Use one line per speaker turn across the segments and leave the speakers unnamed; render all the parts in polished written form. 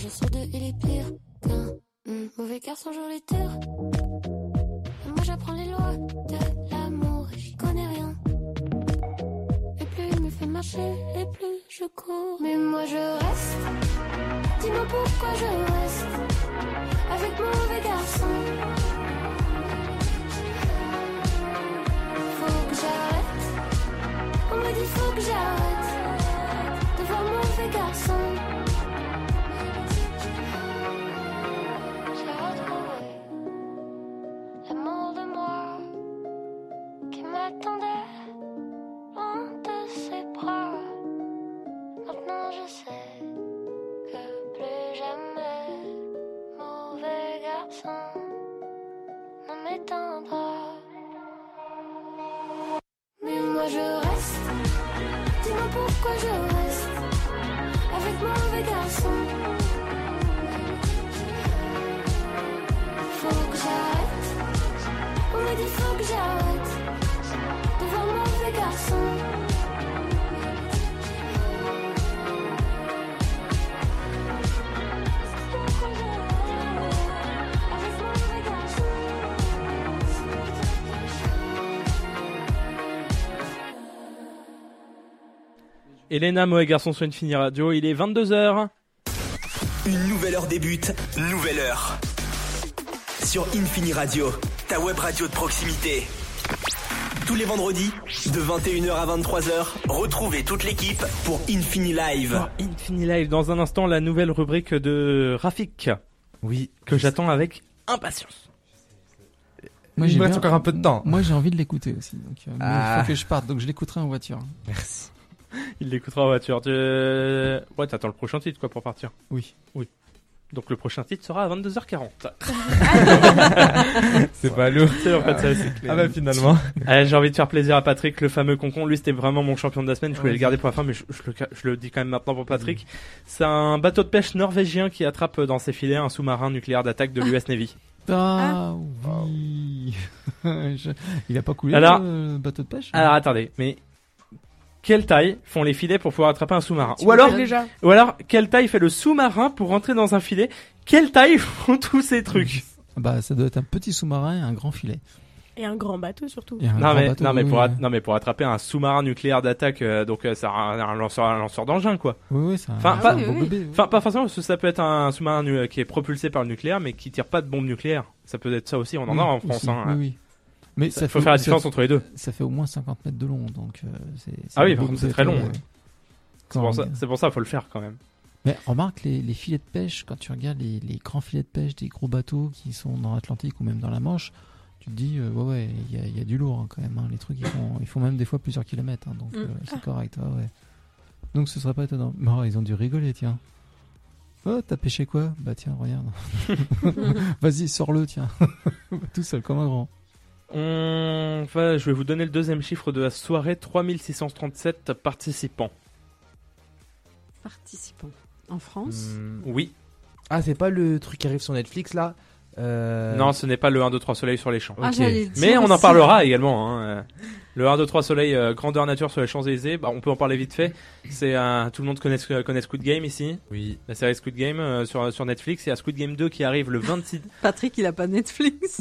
je sur deux, il est pire qu'un mauvais garçon joue les tirs. Et moi j'apprends les lois de l'amour et j'y connais rien. Et plus il me fait marcher, et plus je cours. Mais moi je reste, dis-moi pourquoi je reste avec mon mauvais garçon. Faut que j'arrête, on me dit faut que j'arrête de voir mon mauvais garçon. J'ai retrouvé l'amour de moi qui m'attendait loin de ses bras. Maintenant je sais que plus jamais mauvais garçon ne m'éteindra. Mais moi je reste, dis-moi pourquoi je reste avec mon mauvais garçon. Faut que j'arrête, on me dit faut que j'arrête de voir mon mauvais garçon.
Elena, mauvais garçon sur Infini Radio, il est 22h.
Une nouvelle heure débute, nouvelle heure. Sur Infini Radio, ta web radio de proximité. Tous les vendredis, de 21h à 23h, retrouvez toute l'équipe pour Infini Live.
Infini Live, dans un instant, la nouvelle rubrique de Rafik.
Oui.
Que j'attends avec impatience.
Moi, il me reste encore un peu de temps.
Moi, j'ai envie de l'écouter aussi. Donc, il faut que je parte. Donc, je l'écouterai en voiture.
Merci.
Il l'écoutera en voiture. Ouais, t'attends le prochain titre, quoi, pour partir.
Oui.
Donc, le prochain titre sera à 22h40.
C'est pas lourd.
C'est en fait ça, c'est clair.
Ah bah, finalement.
Allez, j'ai envie de faire plaisir à Patrick, le fameux concon. Lui, c'était vraiment mon champion de la semaine. Je voulais le garder pour la fin, mais je le dis quand même maintenant pour Patrick. C'est un bateau de pêche norvégien qui attrape dans ses filets un sous-marin nucléaire d'attaque de l'US Navy.
Ah oui. Il a pas coulé le bateau de pêche.
Alors, attendez, mais quelle taille font les filets pour pouvoir attraper un sous-marin? Ou alors, quelle taille fait le sous-marin pour rentrer dans un filet? Quelle taille font tous ces trucs?
Bah, ça doit être un petit sous-marin et un grand filet.
Et un grand bateau surtout.
Non mais pour attraper un sous-marin nucléaire d'attaque, donc ça un lanceur d'engin, quoi.
Oui, c'est
pas forcément, parce que ça peut être un sous-marin qui est propulsé par le nucléaire, mais qui tire pas de bombe nucléaire. Ça peut être ça aussi, on en a en France.
Oui. Mais
ça faut faire la différence entre les deux.
Ça fait au moins 50 mètres de long, donc c'est
ah oui, par contre c'est très long.
Ouais.
C'est pour ça, faut le faire quand même.
Mais remarque les filets de pêche, quand tu regardes les grands filets de pêche des gros bateaux qui sont dans l'Atlantique ou même dans la Manche, tu te dis il y a du lourd hein, quand même. Hein. Les trucs ils font même des fois plusieurs kilomètres, hein, donc c'est correct. Ouais. Donc ce serait pas étonnant. Oh, ils ont dû rigoler, tiens. Oh, t'as pêché quoi? Bah tiens, regarde. Vas-y, sors-le, tiens. Tout seul comme un grand.
Je vais vous donner le deuxième chiffre de la soirée, 3637 participants.
Participants. En France
Oui.
Ah, c'est pas le truc qui arrive sur Netflix, là
Non, ce n'est pas le 1, 2, 3 soleil sur les champs.
Okay.
Mais on en parlera également. Hein. Le 1, 2, 3 soleil, grandeur nature sur les Champs-Élysées, on peut en parler vite fait. C'est tout le monde connaît Squid Game ici.
Oui.
La série Squid Game sur Netflix. Il y a Squid Game 2 qui arrive le 26...
Patrick, il a pas Netflix.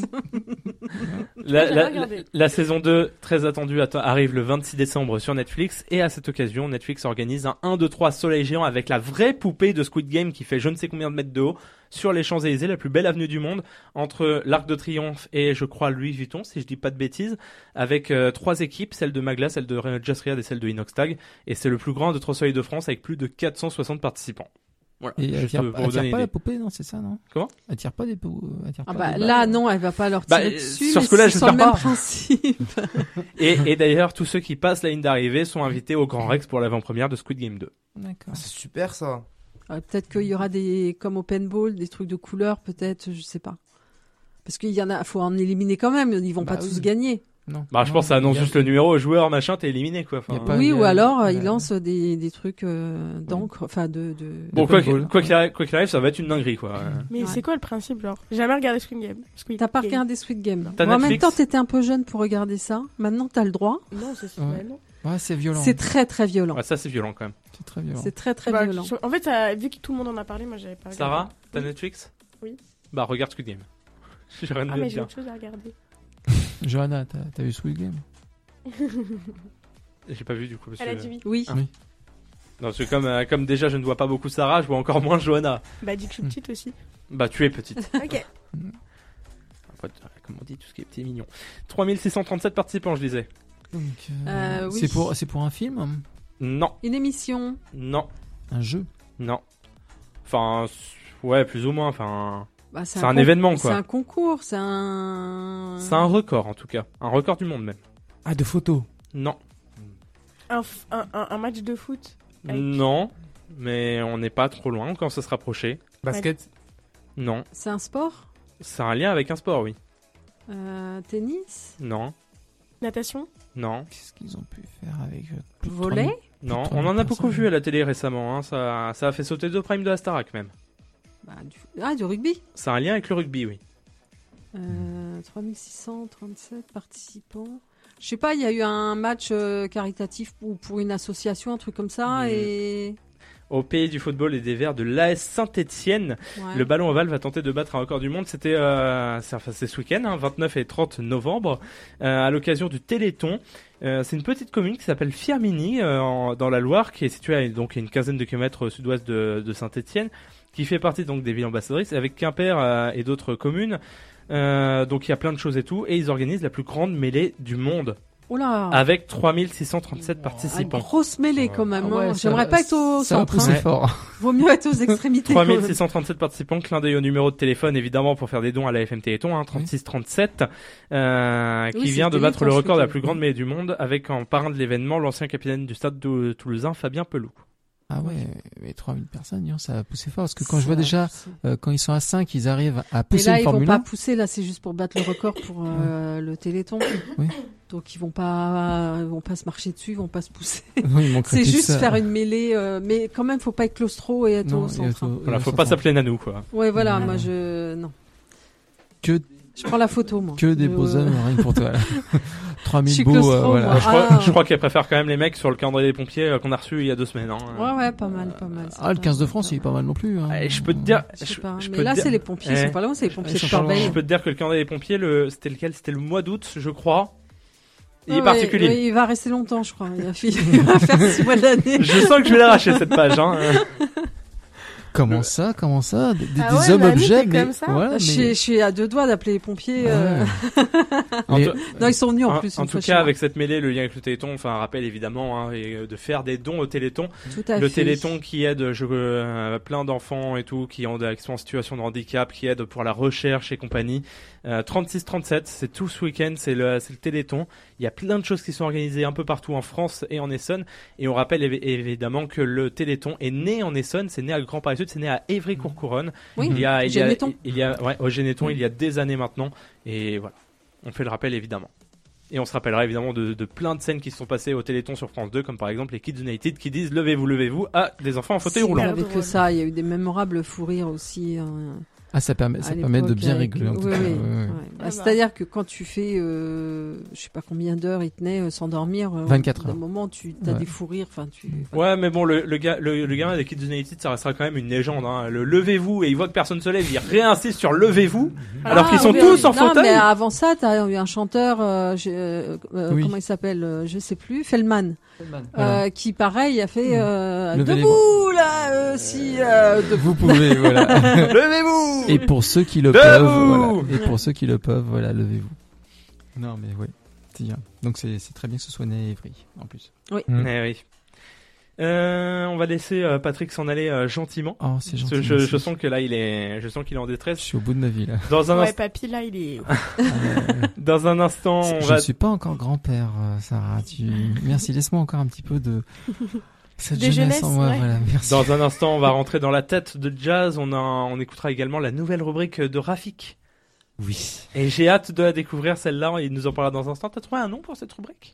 La saison 2, très attendue, arrive le 26 décembre sur Netflix. Et à cette occasion, Netflix organise un 1, 2, 3 soleil géant avec la vraie poupée de Squid Game qui fait je ne sais combien de mètres de haut sur les Champs-Élysées, la plus belle avenue du monde, entre l'Arc de Triomphe et, je crois, Louis Vuitton, si je dis pas de bêtises, avec 3 équipes, celle de Magla, celle de Just Riyad et celle de Inoxtag. Et c'est le plus grand de 3 soleils de France avec plus de 460 participants. Voilà.
Et elle tire pas la poupée, non, c'est ça, non?
Comment?
Elle tire pas des
là, non, elle va pas leur tirer dessus.
Sur ce coup-là, je
le même principe.
et d'ailleurs, tous ceux qui passent la ligne d'arrivée sont invités au Grand Rex pour l'avant-première de Squid Game 2.
D'accord.
C'est super, ça.
Peut-être qu'il y aura comme au paintball, des trucs de couleurs, peut-être, je sais pas. Parce qu'il y en a, faut en éliminer quand même, ils vont pas tous gagner.
Non.
Je pense que ça annonce juste le numéro, joueur, machin, t'es éliminé, quoi.
Ou alors, ils lancent des trucs d'encre, enfin
Bon, quoi qu'il arrive, ça va être une dinguerie, quoi.
Mais c'est quoi le principe, genre? J'ai jamais regardé Squid Game.
T'as pas regardé Squid Game?
En
même temps, t'étais un peu jeune pour regarder ça. Maintenant, t'as le droit.
Non, c'est
ouais.
non.
Ouais, c'est violent.
C'est très très violent.
Ouais, ça c'est violent quand même.
C'est très violent.
C'est très très
Bah,
violent.
En fait, vu que tout le monde en a parlé, moi j'avais pas regardé.
Sarah, t'as Netflix?
Oui.
Bah regarde Squid Game. J'ai rien
Ah,
à
mais j'ai
dire.
autre chose à regarder.
Johanna, t'as vu Squid Game?
J'ai pas vu du coup. Parce
Elle a
que...
dit oui.
Oui.
Oui.
Non, parce que comme déjà je ne vois pas beaucoup Sarah, je vois encore moins Johanna.
Bah, dis que je suis petite aussi.
Bah tu es petite.
Ok.
Comme on dit, tout ce qui est petit et mignon. 3637 participants, je disais.
Donc,
oui.
c'est pour un film?
Non,
Une émission.
non,
Un jeu?
non. Enfin, ouais, plus ou moins. Enfin,
Bah,
c'est un événement, quoi.
C'est un concours, c'est un.
c'est un record en tout cas. Un record du monde même.
Ah, de photos.
Non,
Un match de foot. Avec-
non, mais on n'est pas trop loin quand ça se rapprocher.
Basket.
Non,
C'est un sport.
c'est un lien avec un sport, oui.
Tennis.
Non,
Natation.
non,
Qu'est-ce qu'ils ont pu faire avec plus de
Volley.
3000?
non.
Plus de
On en a
3000
beaucoup
personnes.
vu à la télé récemment. Hein. Ça a fait sauter 2 primes de la Starac même.
Bah, du rugby.
C'est un lien avec le rugby, oui.
3637 participants. Je sais pas, il y a eu un match caritatif pour une association, un truc comme ça, et.
Au pays du football et des Verts de l'AS Saint-Etienne,
Ouais.
le ballon ovale va tenter de battre un record du monde. C'était c'est ce week-end, hein, 29 et 30 novembre, à l'occasion du Téléthon. C'est une petite commune qui s'appelle Firminy, dans la Loire, qui est située à donc une quinzaine de kilomètres au sud-ouest de Saint-Etienne, qui fait partie donc des villes ambassadrices, avec Quimper et d'autres communes. Donc il y a plein de choses et tout, et ils organisent la plus grande mêlée du monde,
Oh là.
avec 3637
Une
participants.
grosse mêlée quand même.
Ah ouais,
hein.
ça
J'aimerais
va-
pas être au
Ça va
centre.
pousser
hein.
fort.
Vaut mieux être aux extrémités. quand même.
3637 participants, clin d'œil au numéro de téléphone évidemment pour faire des dons à la FM Téléthon, hein, 3637, qui
Oui,
vient
c'est
de battre
Téléthon,
le
ce
record de la
week-end.
plus grande mêlée du monde, avec en parrain de l'événement l'ancien capitaine du stade toulousain Fabien Pelou.
Ah ouais, mais 3000 personnes, disons, ça va pousser fort. Parce que quand je vois déjà, quand ils sont à 5, ils arrivent à
Et
pousser
là,
le
ils vont
Formule
pas
1.
pousser, là, c'est juste pour battre le record pour le Téléthon.
Oui.
Donc ils vont pas se marcher dessus, ils vont pas se pousser.
Oui, il manquerait
C'est
plus que
juste
ça.
faire une mêlée, mais quand même, faut pas être claustro et être
Non,
au centre. hein.
Voilà, faut pas s'appeler Nanou quoi.
Ouais, voilà,
Non.
moi non.
Que
Je prends la photo, moi.
des beaux hommes, rien que pour toi. Là.
Je
3000
suis
beaux,
claustro,
voilà.
moi.
Je crois qu'elle préfère quand même les mecs sur le calendrier des pompiers qu'on a reçu il y a 2 semaines. Hein.
Ouais, pas mal, pas mal.
Ah, le 15 de France, il est pas mal non plus. Hein.
Et je peux te dire,
Je sais pas,
je
mais
peux
là,
te dire-
c'est les pompiers, ils sont pas loin, c'est les pompiers
Ils
de
sont pas loin.
Corbeil.
je peux te dire que le calendrier des pompiers, c'était lequel? C'était le mois d'août, je crois. Il est
Ouais,
particulier.
ouais, il va rester longtemps, je crois. Il va faire 6 mois de l'année.
Je sens que je vais l'arracher cette page. Hein.
Comment ça? Des
Ah ouais,
hommes
Manu,
objets,
t'es
mais
comme ça
voilà,
Je suis à 2 doigts d'appeler les pompiers.
Ouais.
En
Mais-
tout-
Non, ils sont venus en
En,
plus.
en
une
tout
fois
cas,
chez moi.
avec cette mêlée, le lien avec le Téléthon, enfin, un rappel évidemment, hein, et de faire des dons au Téléthon.
Tout à
Le
fait.
Téléthon qui aide plein d'enfants et tout, qui sont en situation de handicap, qui aide pour la recherche et compagnie. 36-37, c'est tout ce week-end, c'est le Téléthon. Il y a plein de choses qui sont organisées un peu partout en France et en Essonne. Et on rappelle évidemment que le Téléthon est né en Essonne, c'est né à Grand Paris Sud, c'est né à Évry-Courcouronne.
Oui,
Généton.
Généton.
Ouais, au Généton, il y a des années maintenant. Et voilà, on fait le rappel évidemment. Et on se rappellera évidemment de plein de scènes qui se sont passées au Téléthon sur France 2, comme par exemple les Kids United qui disent levez-vous, levez-vous à des enfants en fauteuil
Il n'y
roulant.
avait
drôle.
que ça, il y a eu des mémorables fous rires aussi.
Ah, ça permet
à
de
l'époque,
bien
avec-
rigoler en tout
oui,
cas.
oui.
ouais, ouais.
Ouais. Bah, c'est-à-dire que quand tu fais, je sais pas combien d'heures il tenait sans dormir,
24
d'un
heures.
moment tu as
Ouais.
des fous rires. Enfin,
Ouais, mais bon, le gamin des Kids United, ça restera quand même une légende. Hein. Le levez-vous, et il voit que personne se lève, il réinsiste sur levez-vous, alors qu'ils sont
oui,
tous en
non,
fauteuil.
mais avant ça, t'as eu un chanteur,
Oui.
comment il s'appelle, je sais plus, Feldman,
Voilà.
qui pareil a fait
Levez les
debout là, si debout.
Vous pouvez, voilà.
Levez-vous.
Et pour ceux qui le
Debout.
peuvent, voilà. Et pour ceux qui le peuvent, voilà, levez-vous. Non, mais oui. C'est bien. Donc c'est très bien que ce soit né à Évry, en plus.
Eh oui. On va laisser Patrick s'en aller gentiment.
Oh, c'est
Parce
gentil.
que je
merci.
sens que là, je sens qu'il est en
Je
détresse.
suis au bout de ma vie, là.
Dans un,
Ouais, papy, là, il est.
dans un instant, on
Je
va
ne suis pas encore grand-père, Sarah. Merci, laisse-moi encore un petit peu de cette
Des
jeunesse en
jeunesses,
moi.
ouais.
Voilà, merci.
Dans un instant, on va rentrer dans la tête de jazz. On écoutera également la nouvelle rubrique de Rafik.
Oui.
Et j'ai hâte de la découvrir, celle-là. Il nous en parlera dans un instant. T'as trouvé un nom pour cette rubrique?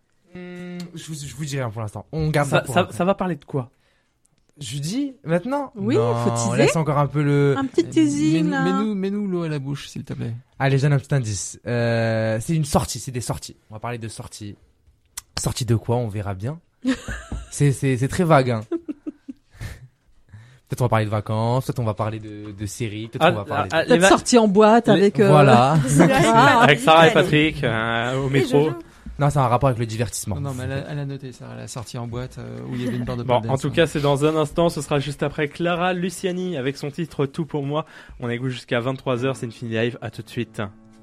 Je vous dis rien pour l'instant. On garde ça pour après.
Ça va parler de quoi?
Je dis maintenant?
Oui,
Non,
faut teaser.
on laisse encore un peu le...
Un petit teasing là.
Mets-nous l'eau à la bouche, s'il te plaît.
Allez, je donne un petit indice. C'est une sortie, c'est des sorties. On va parler de sorties. Sortie de quoi? On verra bien. C'est très vague, hein. Peut-être on va parler de vacances, peut-être on va parler de séries, peut-être on va parler de...
Peut-être sortie en boîte avec...
Voilà.
Avec Sarah et Patrick au métro.
Non, c'est un rapport avec le divertissement.
Non, mais elle a noté ça. Elle a sorti en boîte où il y avait une barre de
Bon,
pole
en
dance,
tout
hein.
cas, c'est dans un instant. Ce sera juste après Clara Luciani avec son titre Tout pour moi. On écoute jusqu'à 23h. C'est Infinity Live. À tout de suite.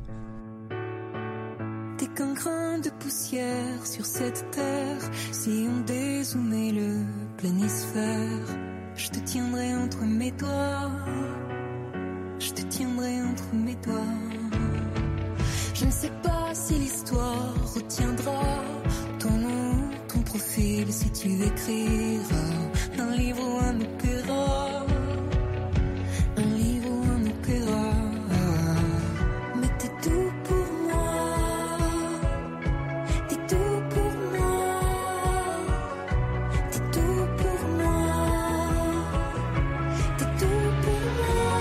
T'es qu'un grain de poussière sur cette terre. Si on dézoomait le planisphère, je te tiendrai entre mes doigts. Je te tiendrai entre mes doigts. Je ne sais pas si l'histoire retiendra ton nom, ton profil, si tu écriras un livre ou un opéra. Un livre ou un opéra. Mais t'es tout pour moi. T'es tout pour moi. T'es tout pour moi. T'es tout pour moi.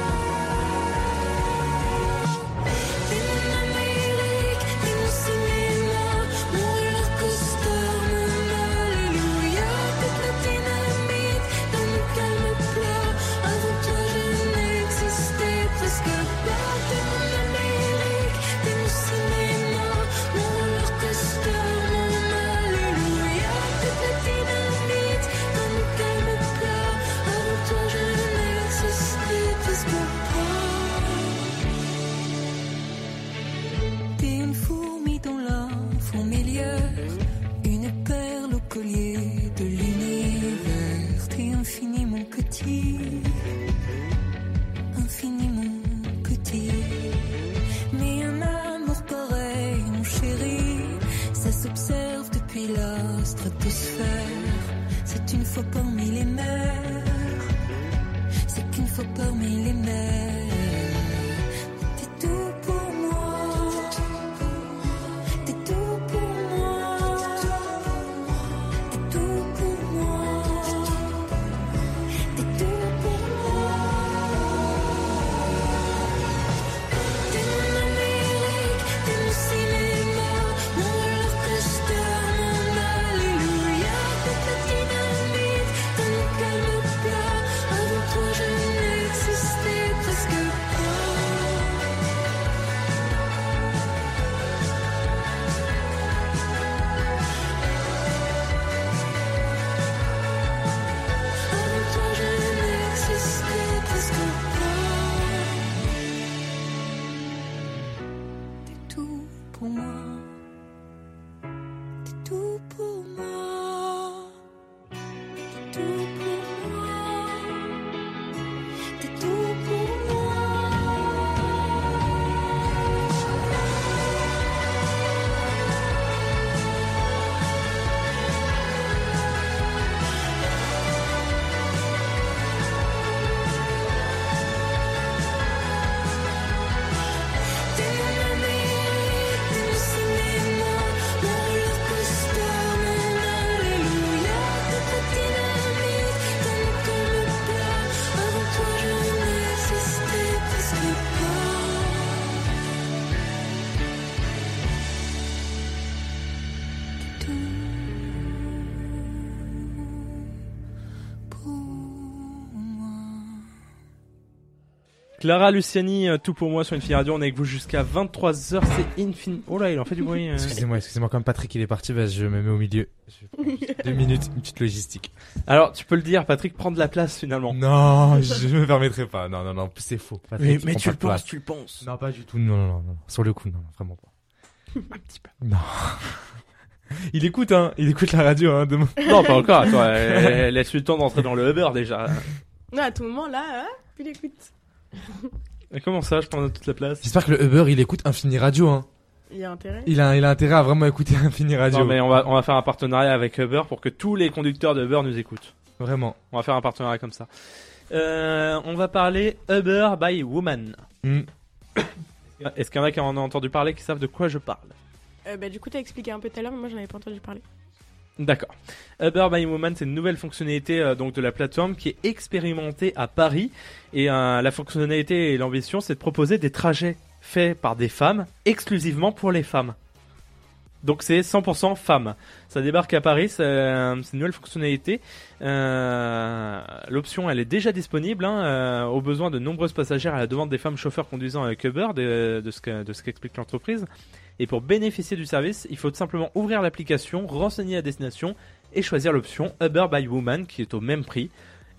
T'es mon Amérique, t'es mon cinéma, mon roller coaster, mon alléluia. T'es la dynamite dans mon calme plat. Avant toi je n'existais presque pas. T'es mon Amérique, t'es mon cinéma, mon roller coaster, mon alléluia. T'es la dynamite dans mon calme plat. Avant toi je n'existais presque pas. T'es une fourmi dans la fourmilière, une perle au collier de l'univers. T'es infiniment petit, infiniment petit. Mais un amour pareil, mon chéri, ça s'observe depuis la stratosphère. C'est une fois parmi les mers, c'est qu'une fois parmi les mers. T'es tout pour moi. T'es tout pour moi. T'es tout pour moi. T'es tout pour moi. T'es mon Amérique, t'es mon cinéma, mon roller coaster, mon alléluia. T'es la dynamite dans mon calme plat. Avant toi je n'existais presque pas. Avant toi je n'existais presque pas. T'es tout pour moi. T'es tout pour moi. T'es tout pour moi. T'es tout pour moi. T'es mon Amérique, t'es mon cinéma, mon roller coaster, mon alléluia. T'es la dynamite dans mon calme plat. Avant toi je n'existais presque pas. T'es tout pour moi.
Clara Luciani, Tout pour moi sur Infinity Radio. On est avec vous jusqu'à 23h. C'est Infinity. Oh là, il en fait du bruit.
Excusez-moi, comme Patrick il est parti, bah, je me mets au milieu. Je vais prendre juste 2 minutes, une petite logistique.
Alors, tu peux le dire, Patrick prend de la place finalement.
Non, je me permettrai pas. Non, c'est faux. Patrick,
Mais
prend
tu
pas
le
de place.
penses, tu le penses.
Non, pas du tout. Non. Sur le coup, non, vraiment pas.
Un petit peu.
Non. Il écoute la radio, hein, demain.
Non, pas encore. Attends, laisse-lui le temps d'entrer dans le Uber déjà.
Non, à tout moment, là, il écoute.
Et comment ça, je prends toute la place?
J'espère que le Uber, il écoute Infini Radio, hein.
Il y a intérêt.
Il a intérêt à vraiment écouter Infini Radio.
Non, mais on va faire un partenariat avec Uber pour que tous les conducteurs de Uber nous écoutent.
Vraiment.
On va faire un partenariat comme ça. On va parler Uber by Woman. Est-ce qu'il y en a qui en ont entendu parler, qui savent de quoi je parle?
Du coup, t'as expliqué un peu tout à l'heure, mais moi, j'en avais pas entendu parler.
D'accord. Uber by Woman, c'est une nouvelle fonctionnalité donc de la plateforme qui est expérimentée à Paris. Et la fonctionnalité et l'ambition, c'est de proposer des trajets faits par des femmes exclusivement pour les femmes. Donc c'est 100% femmes. Ça débarque à Paris, c'est une nouvelle fonctionnalité. L'option elle est déjà disponible au besoin de nombreuses passagères à la demande des femmes chauffeurs conduisant avec Uber, de ce qu'explique l'entreprise. Et pour bénéficier du service, il faut tout simplement ouvrir l'application, renseigner la destination et choisir l'option Uber by Woman qui est au même prix.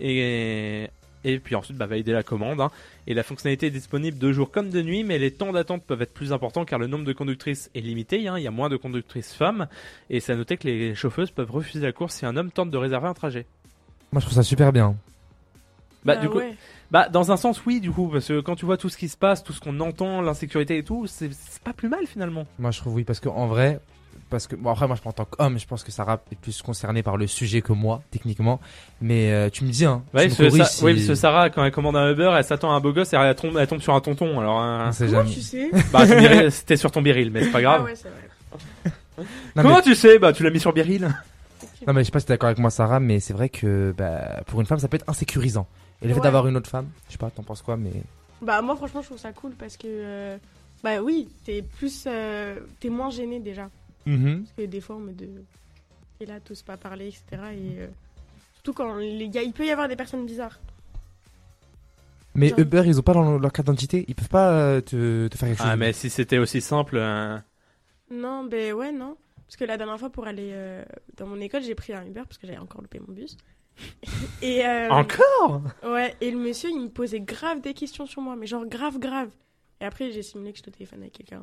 Et puis ensuite valider la commande. Et la fonctionnalité est disponible de jour comme de nuit, mais les temps d'attente peuvent être plus importants car le nombre de conductrices est limité. Il y a moins de conductrices femmes. Et c'est à noter que les chauffeuses peuvent refuser la course si un homme tente de réserver un trajet.
Moi, je trouve ça super bien.
Du coup, dans un sens, oui, du coup, parce que quand tu vois tout ce qui se passe, tout ce qu'on entend, l'insécurité et tout, c'est pas plus mal finalement.
Moi, je trouve oui, parce qu'en vrai, bon, après, moi, je pense en tant qu'homme, je pense que Sarah est plus concernée par le sujet que moi, techniquement. Mais tu me dis,
oui, parce que Sarah, quand elle commande un Uber, elle s'attend à un beau gosse et elle tombe sur un tonton. Alors,
on sait
Comment
jamais.
tu sais?
C'était sur ton biril, mais c'est pas grave.
Ah ouais, c'est vrai.
Comment tu sais? Tu l'as mis sur biril.
Non, mais je sais pas si t'es d'accord avec moi, Sarah, mais c'est vrai que pour une femme, ça peut être insécurisant. Et le fait
Ouais.
d'avoir une autre femme, je sais pas, t'en penses quoi, mais.
Moi, franchement, je trouve ça cool parce que, oui, t'es moins gêné déjà. Parce que des fois, on me dit, et là, t'oses pas parler, etc. Et surtout quand il peut y avoir des personnes bizarres.
Mais
Genre-
Uber, ils ont pas leur carte d'identité, ils peuvent pas te faire quelque chose.
Ah, mais si c'était aussi simple.
Non, non. Parce que la dernière fois, pour aller dans mon école, j'ai pris un Uber parce que j'avais encore loupé mon bus. Et,
Encore?
Ouais, et le monsieur, il me posait grave des questions sur moi, mais genre grave. Et après, j'ai simulé que j'étais au téléphone avec quelqu'un.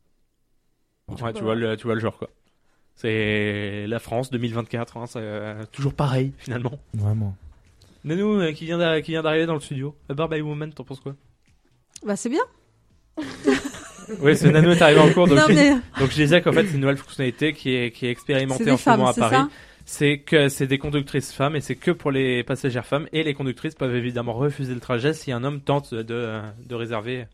Ouais, tu vois le genre quoi. C'est la France 2024, c'est toujours pareil finalement.
Vraiment.
Nanou qui vient d'arriver dans le studio. Uber by Woman, t'en penses quoi?
C'est bien.
Oui, c'est Nanou est arrivé en cours, donc
Non, mais
donc je disais qu'en fait c'est une nouvelle fonctionnalité qui est expérimentée
c'est
en
des
ce moment
femmes,
à
c'est
Paris.
ça?
C'est des conductrices femmes et c'est que pour les passagères femmes, et les conductrices peuvent évidemment refuser le trajet si un homme tente de réserver.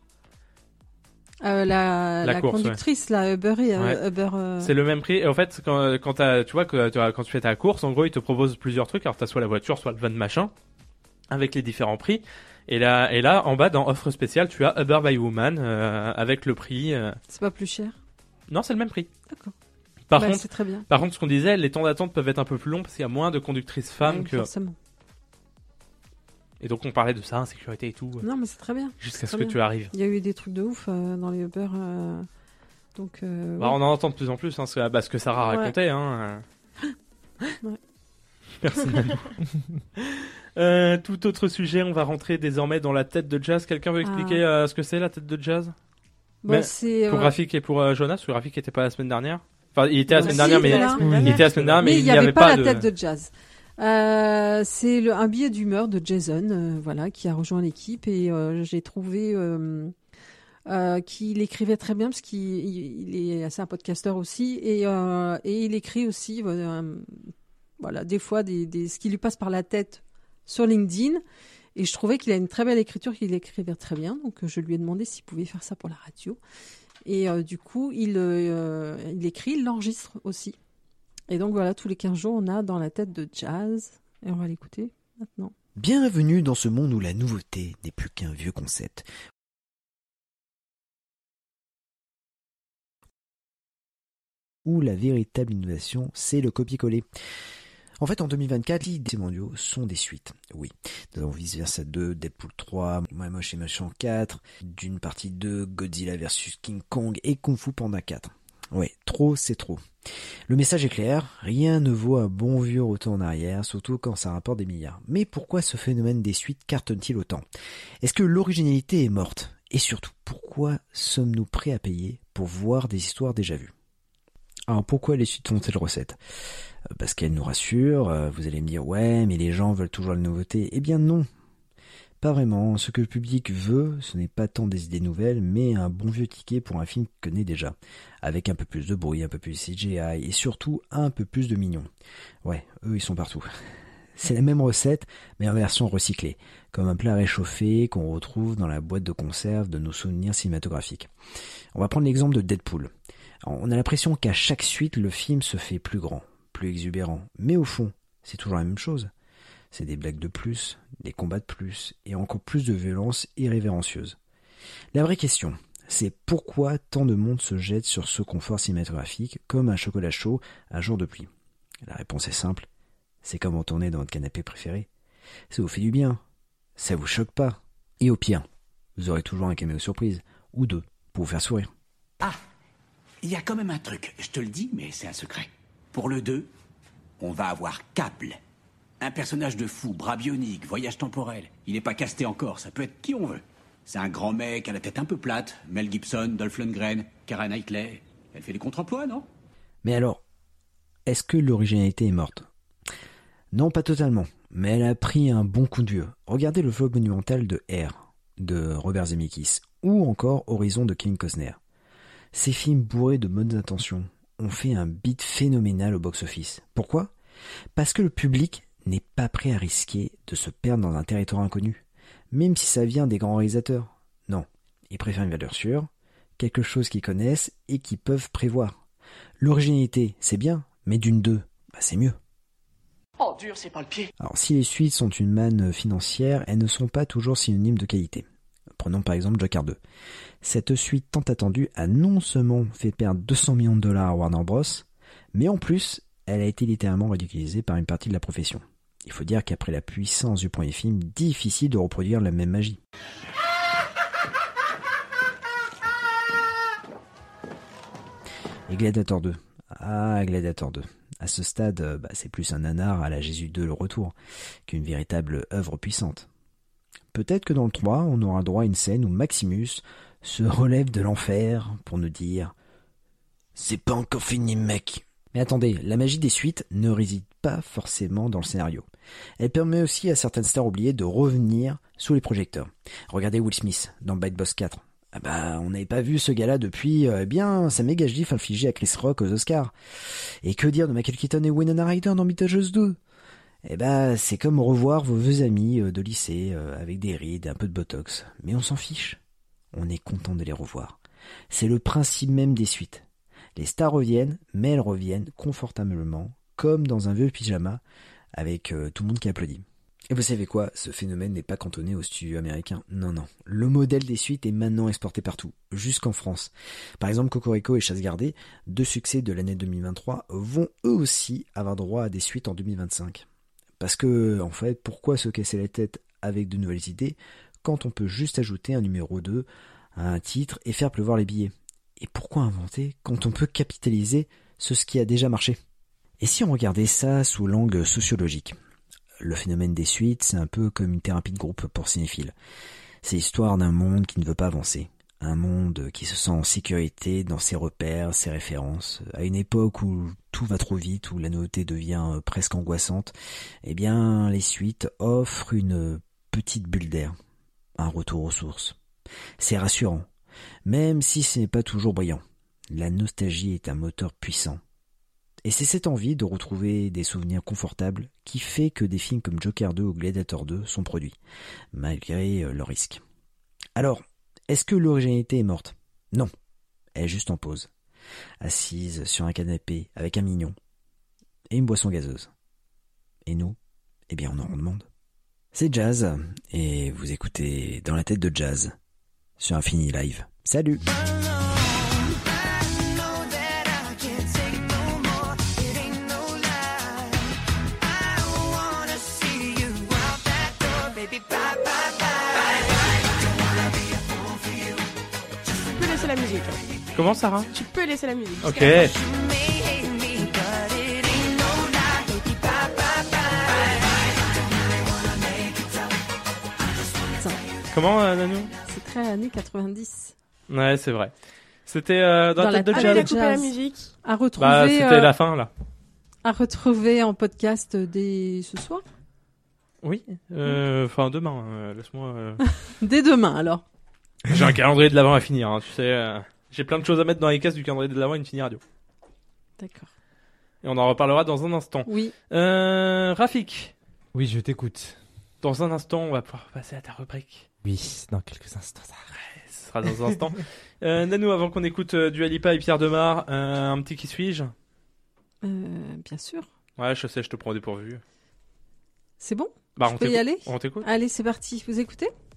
La
course,
conductrice, la Uber,
Ouais.
Uber.
C'est le même prix. Et en fait, quand tu fais ta course, en gros, ils te proposent plusieurs trucs. Alors, t'as soit la voiture, soit le van machin, avec les différents prix. Et là, en bas, dans offre spéciale, tu as Uber by Woman, avec le prix.
C'est pas plus cher.
Non, c'est le même prix.
D'accord.
Par contre,
c'est très bien.
ce qu'on disait, les temps d'attente peuvent être un peu plus longs parce qu'il y a moins de conductrices femmes
Ouais,
que.
forcément.
Et donc, on parlait de ça, insécurité et tout,
Non, mais c'est très bien.
jusqu'à ce
très
que
bien.
tu arrives.
Il y a eu des trucs de ouf dans les Uber. Donc.
On en entend de plus en plus, ce que Sarah
Ouais.
racontait.
Ouais.
Merci. Tout autre sujet, on va rentrer désormais dans la tête de Jazz. Quelqu'un veut expliquer ce que c'est la tête de Jazz? Mais
c'est.
Pour Rafik et pour Jonas, parce que Rafik était pas la semaine dernière. Enfin, il était la semaine dernière, mais
voilà.
il était la semaine dernière,
Mais
mais
il n'y avait pas la tête de Jazz. C'est un billet d'humeur de Jason, qui a rejoint l'équipe et j'ai trouvé qu'il écrivait très bien parce c'est un podcasteur aussi et il écrit aussi des fois ce qui lui passe par la tête sur LinkedIn et je trouvais qu'il a une très belle écriture, qu'il écrivait très bien, donc je lui ai demandé s'il pouvait faire ça pour la radio et du coup il écrit, il l'enregistre aussi. Et donc voilà, tous les 15 jours, on a dans la tête de Jazz. Et on va l'écouter maintenant.
Bienvenue dans ce monde où la nouveauté n'est plus qu'un vieux concept. Où la véritable innovation, c'est le copier-coller. En fait, en 2024, les idées mondiaux sont des suites. Oui, nous avons Vice Versa 2, Deadpool 3, Moi Moche et Méchant 4, Dune partie 2, Godzilla vs King Kong et Kung Fu Panda 4. Ouais, trop c'est trop. Le message est clair, rien ne vaut un bon vieux retour en arrière, surtout quand ça rapporte des milliards. Mais pourquoi ce phénomène des suites cartonne-t-il autant? Est-ce que l'originalité est morte? Et surtout, pourquoi sommes-nous prêts à payer pour voir des histoires déjà vues? Alors pourquoi les suites font-elles recette? Parce qu'elles nous rassurent, vous allez me dire ouais mais les gens veulent toujours la nouveauté. Eh bien non, pas vraiment. Ce que le public veut, ce n'est pas tant des idées nouvelles, mais un bon vieux ticket pour un film qu'il connaît déjà, avec un peu plus de bruit, un peu plus de CGI et surtout un peu plus de mignons. Ouais, eux ils sont partout. C'est la même recette, mais en version recyclée, comme un plat réchauffé qu'on retrouve dans la boîte de conserve de nos souvenirs cinématographiques. On va prendre l'exemple de Deadpool. Alors, on a l'impression qu'à chaque suite, le film se fait plus grand, plus exubérant, mais au fond, c'est toujours la même chose. C'est des blagues de plus, des combats de plus, et encore plus de violence irrévérencieuse. La vraie question, C'est pourquoi tant de monde se jette sur ce confort cinématographique comme un chocolat chaud un jour de pluie. La réponse est simple, c'est comme retourner dans votre canapé préféré. Ça vous fait du bien, ça vous choque pas. Et au pire, vous aurez toujours un caméo surprise, ou deux, pour vous faire sourire.
Ah, il y a quand même un truc, je te le dis, mais c'est un secret. Pour le 2, on va avoir Cable. Un personnage de fou, bras bionique, voyage temporel. Il n'est pas casté encore, ça peut être qui on veut. C'est un grand mec à la tête un peu plate. Mel Gibson, Dolph Lundgren, Keira Knightley. Elle fait des contre-emplois, non?
Mais alors, est-ce que l'originalité est morte? Non, pas totalement, mais elle a pris un bon coup de vieux. Regardez le flop monumental de R, de Robert Zemeckis, ou encore Horizon de Kevin Costner. Ces films bourrés de bonnes intentions ont fait un beat phénoménal au box-office. Pourquoi? Parce que le public n'est pas prêt à risquer de se perdre dans un territoire inconnu, même si ça vient des grands réalisateurs. Non, ils préfèrent une valeur sûre, quelque chose qu'ils connaissent et qu'ils peuvent prévoir. L'originalité, c'est bien, mais d'une deux, c'est mieux.
Oh, dur, c'est pas le pied.
Alors, si les suites sont une manne financière, elles ne sont pas toujours synonymes de qualité. Prenons par exemple Joker 2. Cette suite tant attendue a non seulement fait perdre 200 millions de dollars à Warner Bros, mais en plus, elle a été littéralement ridiculisée par une partie de la profession. Il faut dire qu'après la puissance du premier film, difficile de reproduire la même magie. Et Gladiator 2. Ah, Gladiator 2. À ce stade, c'est plus un nanar à la Jésus 2 le retour, qu'une véritable œuvre puissante. Peut-être que dans le 3, on aura droit à une scène où Maximus se relève de l'enfer pour nous dire « C'est pas encore fini, mec !» Mais attendez, la magie des suites ne réside pas forcément dans le scénario. Elle permet aussi à certaines stars oubliées de revenir sous les projecteurs. Regardez Will Smith dans Bad Boss 4. On n'avait pas vu ce gars-là depuis, sa méga gifle infligée à Chris Rock aux Oscars. Et que dire de Michael Keaton et Winona Ryder dans Beetlejuice 2? C'est comme revoir vos vieux amis de lycée avec des rides et un peu de botox. Mais on s'en fiche. On est content de les revoir. C'est le principe même des suites. Les stars reviennent, mais elles reviennent confortablement, comme dans un vieux pyjama, avec tout le monde qui applaudit. Et vous savez quoi, ce phénomène n'est pas cantonné aux studios américains. Non. Le modèle des suites est maintenant exporté partout, jusqu'en France. Par exemple, Cocorico et Chasse Gardée, deux succès de l'année 2023, vont eux aussi avoir droit à des suites en 2025. Parce que, en fait, pourquoi se casser la tête avec de nouvelles idées quand on peut juste ajouter un numéro 2 à un titre et faire pleuvoir les billets? Et pourquoi inventer quand on peut capitaliser sur ce qui a déjà marché? Et si on regardait ça sous l'angle sociologique? Le phénomène des suites, c'est un peu comme une thérapie de groupe pour cinéphiles. C'est l'histoire d'un monde qui ne veut pas avancer. Un monde qui se sent en sécurité dans ses repères, ses références. À une époque où tout va trop vite, où la nouveauté devient presque angoissante, les suites offrent une petite bulle d'air. Un retour aux sources. C'est rassurant, même si ce n'est pas toujours brillant. La nostalgie est un moteur puissant. Et c'est cette envie de retrouver des souvenirs confortables qui fait que des films comme Joker 2 ou Gladiator 2 sont produits, malgré leurs risques. Alors, est-ce que l'originalité est morte? Non, elle est juste en pause, assise sur un canapé avec un mignon et une boisson gazeuse. Et nous, on en demande. C'est Jazz, et vous écoutez Dans la tête de Jazz, sur Infini Live. Salut!
La musique.
Comment, Sarah?
Tu peux laisser la musique.
Ok. Comment, Nanou?
C'est très années 90.
Ouais, c'est vrai. C'était dans la tête de
Jazz.
Jazz.
La musique.
À retrouver.
C'était la fin, là.
À retrouver en podcast dès ce soir?
Oui. Demain. Laisse-moi.
Dès demain, alors.
J'ai un calendrier de l'Avent à finir, tu sais. J'ai plein de choses à mettre dans les cases du calendrier de l'Avent Infini Radio.
D'accord.
Et on en reparlera dans un instant.
Oui.
Rafik.
Oui, je t'écoute.
Dans un instant, on va pouvoir passer à ta rubrique.
Oui, dans quelques instants.
Ouais, ce sera dans un instant. Nanou, avant qu'on écoute Dua Lipa et Pierre Demar, un petit qui suis-je?
Bien sûr.
Ouais, je sais, je te prends au dépourvu.
C'est bon?
Bah,
on peut y aller?
On t'écoute.
Allez, c'est parti. Vous écoutez?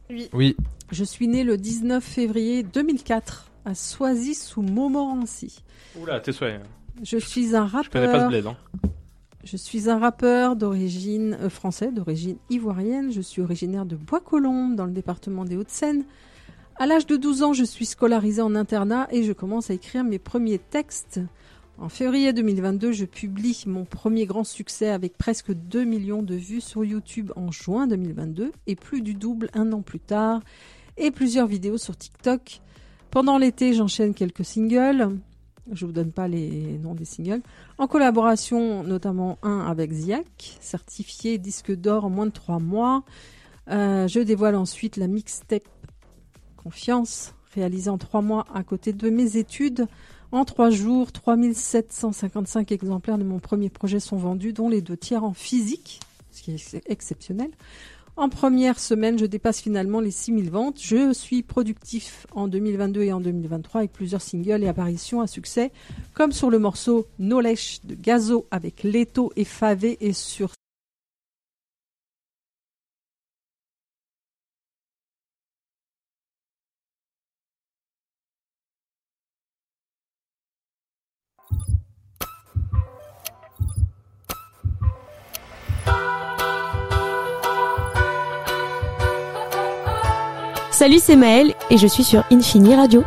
Oui.
Je suis née le 19 février 2004 à Soisy-sous-Montmorency.
Oula, tes souhaits.
Je suis un rappeur.
Je connais pas ce bled. Hein.
Je suis un rappeur d'origine français, d'origine ivoirienne. Je suis originaire de Bois-Colombes, dans le département des Hauts-de-Seine. À l'âge de 12 ans, je suis scolarisée en internat et je commence à écrire mes premiers textes. En février 2022, je publie mon premier grand succès avec presque 2 millions de vues sur YouTube en juin 2022 et plus du double un an plus tard et plusieurs vidéos sur TikTok. Pendant l'été, j'enchaîne quelques singles. Je vous donne pas les noms des singles. En collaboration, notamment un avec Ziak, certifié disque d'or en moins de 3 mois. Je dévoile ensuite la mixtape Confiance, réalisée en 3 mois à côté de mes études. En 3 jours, 3755 exemplaires de mon premier projet sont vendus, dont les 2/3 en physique, ce qui est exceptionnel. En première semaine, je dépasse finalement les 6000 ventes. Je suis productif en 2022 et en 2023 avec plusieurs singles et apparitions à succès, comme sur le morceau Knowledge de Gazo avec Leto et Favé et sur
Salut, c'est Maëlle et je suis sur Infini Radio.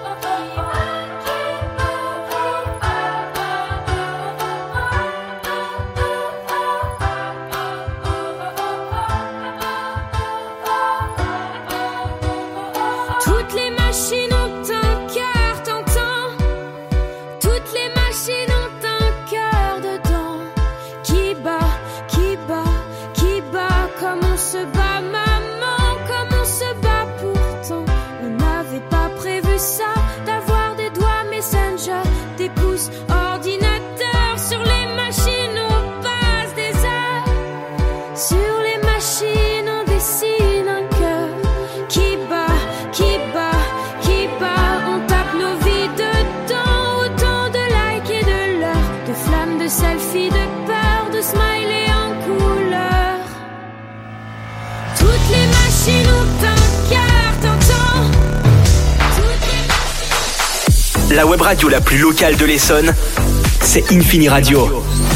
Toutes les machines ont un cœur, t'entends? Toutes les machines ont un cœur dedans qui bat, qui bat, qui bat comme on se bat, maman, comme on se bat pourtant. On n'avait pas prévu ça, d'avoir des doigts Messenger, des pouces ordinateur. Sur les machines on passe des heures, sur les machines on dessine un cœur qui bat, qui bat, qui bat. On tape nos vies dedans, autant de likes et de l'heure, de flammes, de selfies, de peur, de smileys en couleur. Toutes les machines ont un cœur, t'entends?
La web radio la plus locale de l'Essonne, c'est Infini Radio.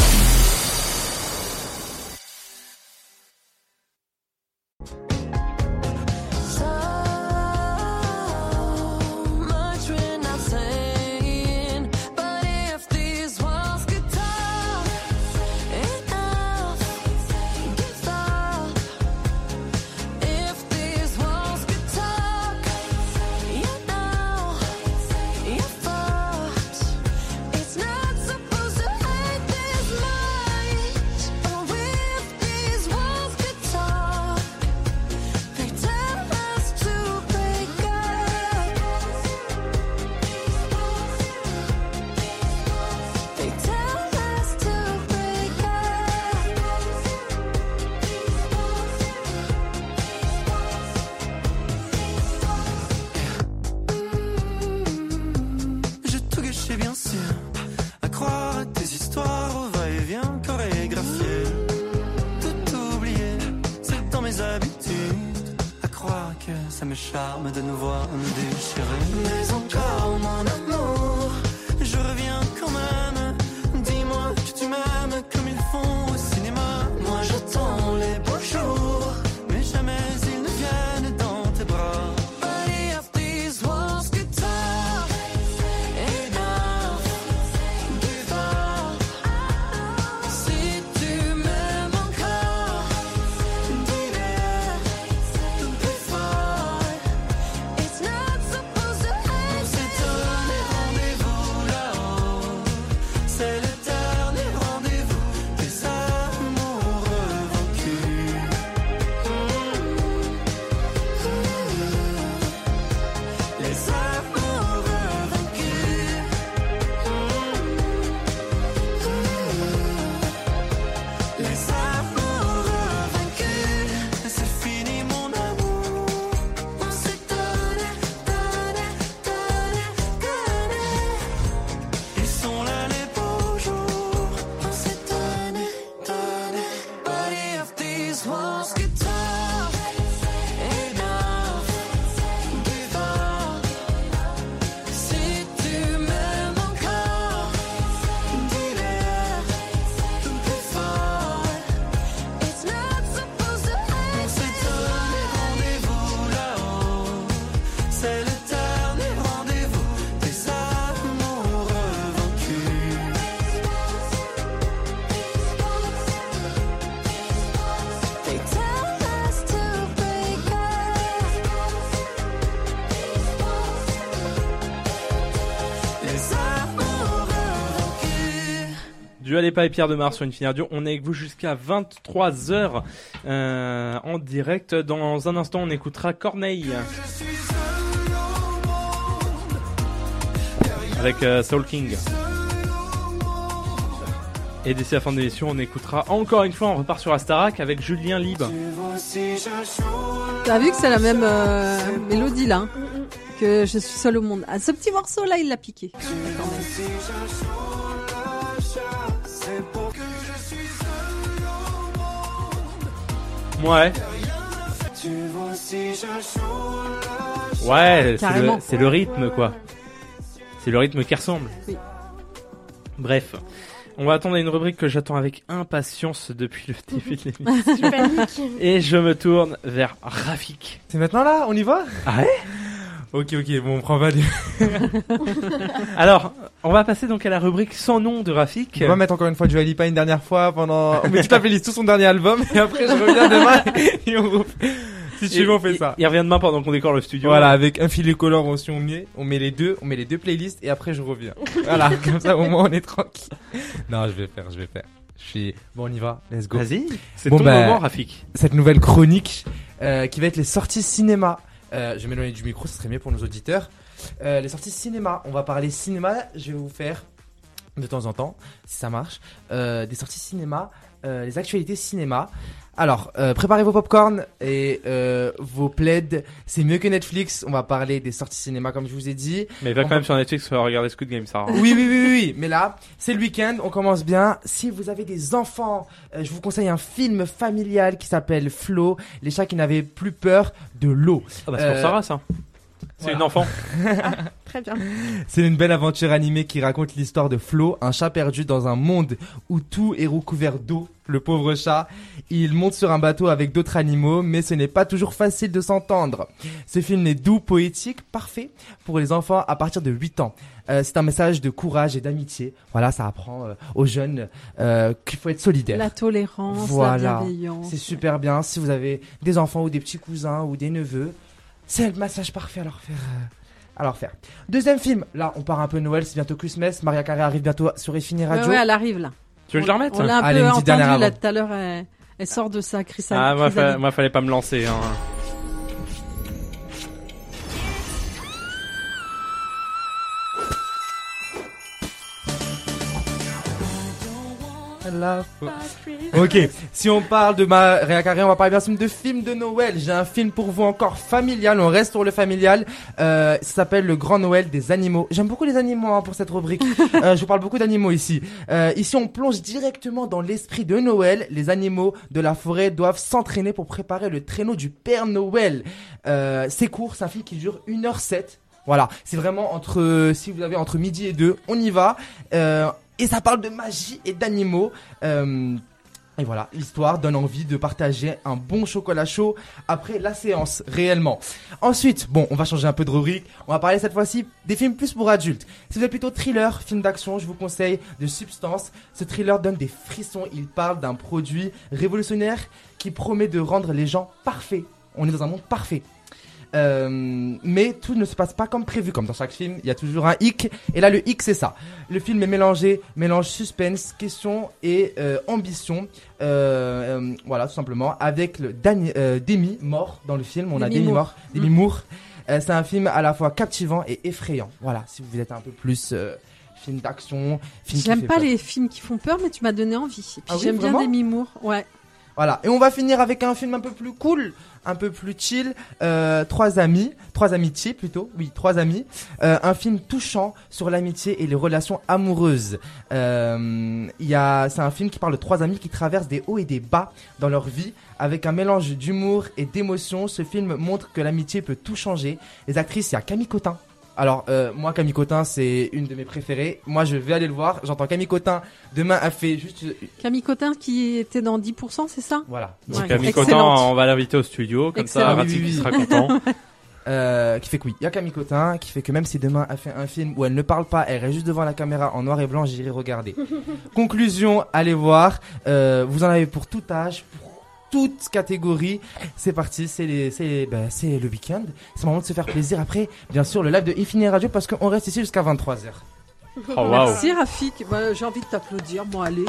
Bien sûr, à croire à tes histoires au va-et-vient chorégraphié. Tout oublier, c'est dans mes habitudes. À croire que ça me charme de nous voir nous déchirer. Mais encore mon amour, je reviens quand même. Dis-moi que tu m'aimes comme ils font au cinéma. Moi j'attends les beaux jours, mais jamais ils ne viennent dans tes bras.
Dua Lipa et Pierre Demar sur Infini Radio. On est avec vous jusqu'à 23h en direct. Dans un instant, on écoutera Corneille avec Soul King. Et d'ici la fin de l'émission, on écoutera encore une fois, on repart sur Astarac avec Julien Libre.
T'as vu que c'est la même mélodie là, que Je suis seul au monde. Ah, ce petit morceau là, il l'a piqué.
Ouais. Ouais, c'est le rythme quoi. C'est le rythme qui ressemble.
Oui.
Bref. On va attendre une rubrique que j'attends avec impatience depuis le début de l'émission. Et je me tourne vers Rafik.
C'est maintenant là, on y va?
Ah ouais?
Ok, bon, on prend pas du...
Alors, on va passer donc à la rubrique sans nom de Rafik.
On va mettre encore une fois Dua Lipa une dernière fois pendant... On met toute la playlist, tout son dernier album, et après je reviens demain et on refait... Si tu veux, on fait ça.
Il revient demain pendant qu'on décore le studio.
Voilà, avec un filet collant aussi, on met les deux playlists et après je reviens. Voilà, comme ça au moins on est tranquille. Non, je vais faire. Bon, on y va, let's go.
Vas-y, c'est ton moment, Rafik.
Cette nouvelle chronique qui va être les sorties cinéma. Je vais m'éloigner du micro, ce serait mieux pour nos auditeurs. Les sorties cinéma, on va parler cinéma. Je vais vous faire de temps en temps, si ça marche, des sorties cinéma, les actualités cinéma. Alors, préparez vos popcorn et vos plaids. C'est mieux que Netflix. On va parler des sorties cinéma, comme je vous ai dit.
Mais va quand même sur Netflix regarder Squid Game, ça.
Oui. Mais là, c'est le week-end. On commence bien. Si vous avez des enfants, je vous conseille un film familial qui s'appelle Flo, les chats qui n'avaient plus peur de l'eau.
Ah bah c'est pour Sarah, ça. C'est une enfant.
Très bien.
C'est une belle aventure animée qui raconte l'histoire de Flo, un chat perdu dans un monde où tout est recouvert d'eau. Le pauvre chat, il monte sur un bateau avec d'autres animaux, mais ce n'est pas toujours facile de s'entendre. Ce film est doux, poétique, parfait pour les enfants à partir de 8 ans. C'est un message de courage et d'amitié. Voilà, ça apprend aux jeunes qu'il faut être solidaire.
La tolérance,
voilà.
La bienveillance.
C'est super bien. Si vous avez des enfants ou des petits cousins ou des neveux, c'est le massage parfait à leur faire. Deuxième film, là on part un peu Noël, c'est bientôt Christmas. Maria Carey arrive bientôt sur Infini Radio.
Ouais, elle arrive là.
Tu veux que je la remette?
On l'a un peu entendu là tout à l'heure, elle sort de sa crise.
Ah, moi fallait pas me lancer. Hein.
Ok, si on parle de Maria Carey, on va parler bien sûr de films de Noël. J'ai un film pour vous encore familial, on reste sur le familial. Ça s'appelle Le Grand Noël des animaux. J'aime beaucoup les animaux pour cette rubrique. Je vous parle beaucoup d'animaux ici. Ici, on plonge directement dans l'esprit de Noël. Les animaux de la forêt doivent s'entraîner pour préparer le traîneau du Père Noël. C'est court, c'est un film qui dure 1h07. Voilà, c'est vraiment si vous avez entre midi et 2, on y va. Et ça parle de magie et d'animaux. Et voilà, l'histoire donne envie de partager un bon chocolat chaud après la séance, réellement. Ensuite, on va changer un peu de rubrique. On va parler cette fois-ci des films plus pour adultes. Si vous êtes plutôt thriller, film d'action, je vous conseille de Substance. Ce thriller donne des frissons. Il parle d'un produit révolutionnaire qui promet de rendre les gens parfaits. On est dans un monde parfait. Mais tout ne se passe pas comme prévu, comme dans chaque film, il y a toujours un hic, et là le hic c'est ça. Le film est mélange suspense, question et ambition, voilà tout simplement, avec Demi Moore dans le film, on a Demi Moore. C'est un film à la fois captivant et effrayant, voilà, si vous êtes un peu plus film d'action,
J'aime pas les films qui font peur, mais tu m'as donné envie. Et puis j'aime bien Demi Moore, ouais.
Voilà, et on va finir avec un film un peu plus cool, un peu plus chill, trois amitiés plutôt, oui, trois amis, un film touchant sur l'amitié et les relations amoureuses. C'est un film qui parle de trois amis qui traversent des hauts et des bas dans leur vie, avec un mélange d'humour et d'émotion. Ce film montre que l'amitié peut tout changer. Les actrices, il y a Camille Cotin. Alors, moi, Camille Cotin, c'est une de mes préférées. Moi, je vais aller le voir. J'entends Camille Cotin. Demain, elle fait juste...
Camille Cotin qui était dans 10%, c'est ça?
Voilà.
Ouais. Camille Cotin, on va l'inviter au studio. Comme ça, Rafik sera content.
Qui fait que oui, il y a Camille Cotin qui fait que même si demain elle fait un film où elle ne parle pas, elle reste juste devant la caméra en noir et blanc, j'irai regarder. Conclusion, allez voir. Vous en avez pour tout âge, pour toute catégorie. C'est parti, c'est le week-end. C'est le moment de se faire plaisir. Après, bien sûr, le live de Infini Radio parce qu'on reste ici jusqu'à 23h.
Oh, wow.
Merci Rafik. Bah, j'ai envie de t'applaudir. Bon, allez.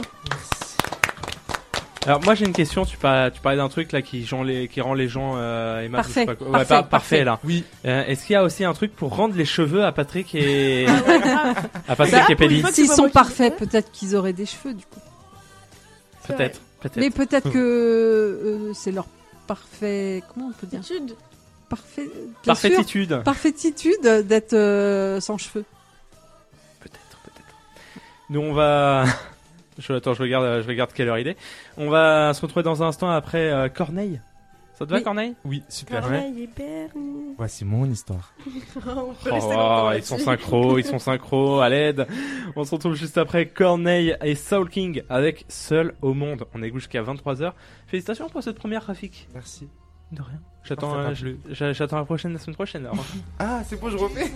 Alors moi j'ai une question, tu parlais d'un truc là qui rend les gens aimables.
Parfait.
Je sais pas quoi. Ouais, parfait là.
Oui.
Est-ce qu'il y a aussi un truc pour rendre les cheveux à Patrick et à Patrick et Pelli?
S'ils sont parfaits, peut-être qu'ils auraient des cheveux du coup.
Peut-être.
Mais peut-être que c'est leur parfait. Comment on peut dire? Parfait.
Parfaititude.
Parfaititude d'être sans cheveux.
Peut-être. Nous on va. Je regarde quelle heure il est. On va se retrouver dans un instant après Corneille. Ça te va, Corneille?
Oui, super.
Corneille et Bernie.
Voici mon histoire.
On peut rester longtemps
ils sont synchro, à l'aide. On se retrouve juste après Corneille et Soul King avec Seul au monde. On est jusqu'à 23h. Félicitations pour cette première, Rafik.
Merci.
De rien. J'attends la semaine prochaine. Alors.
Ah, c'est bon, je refais.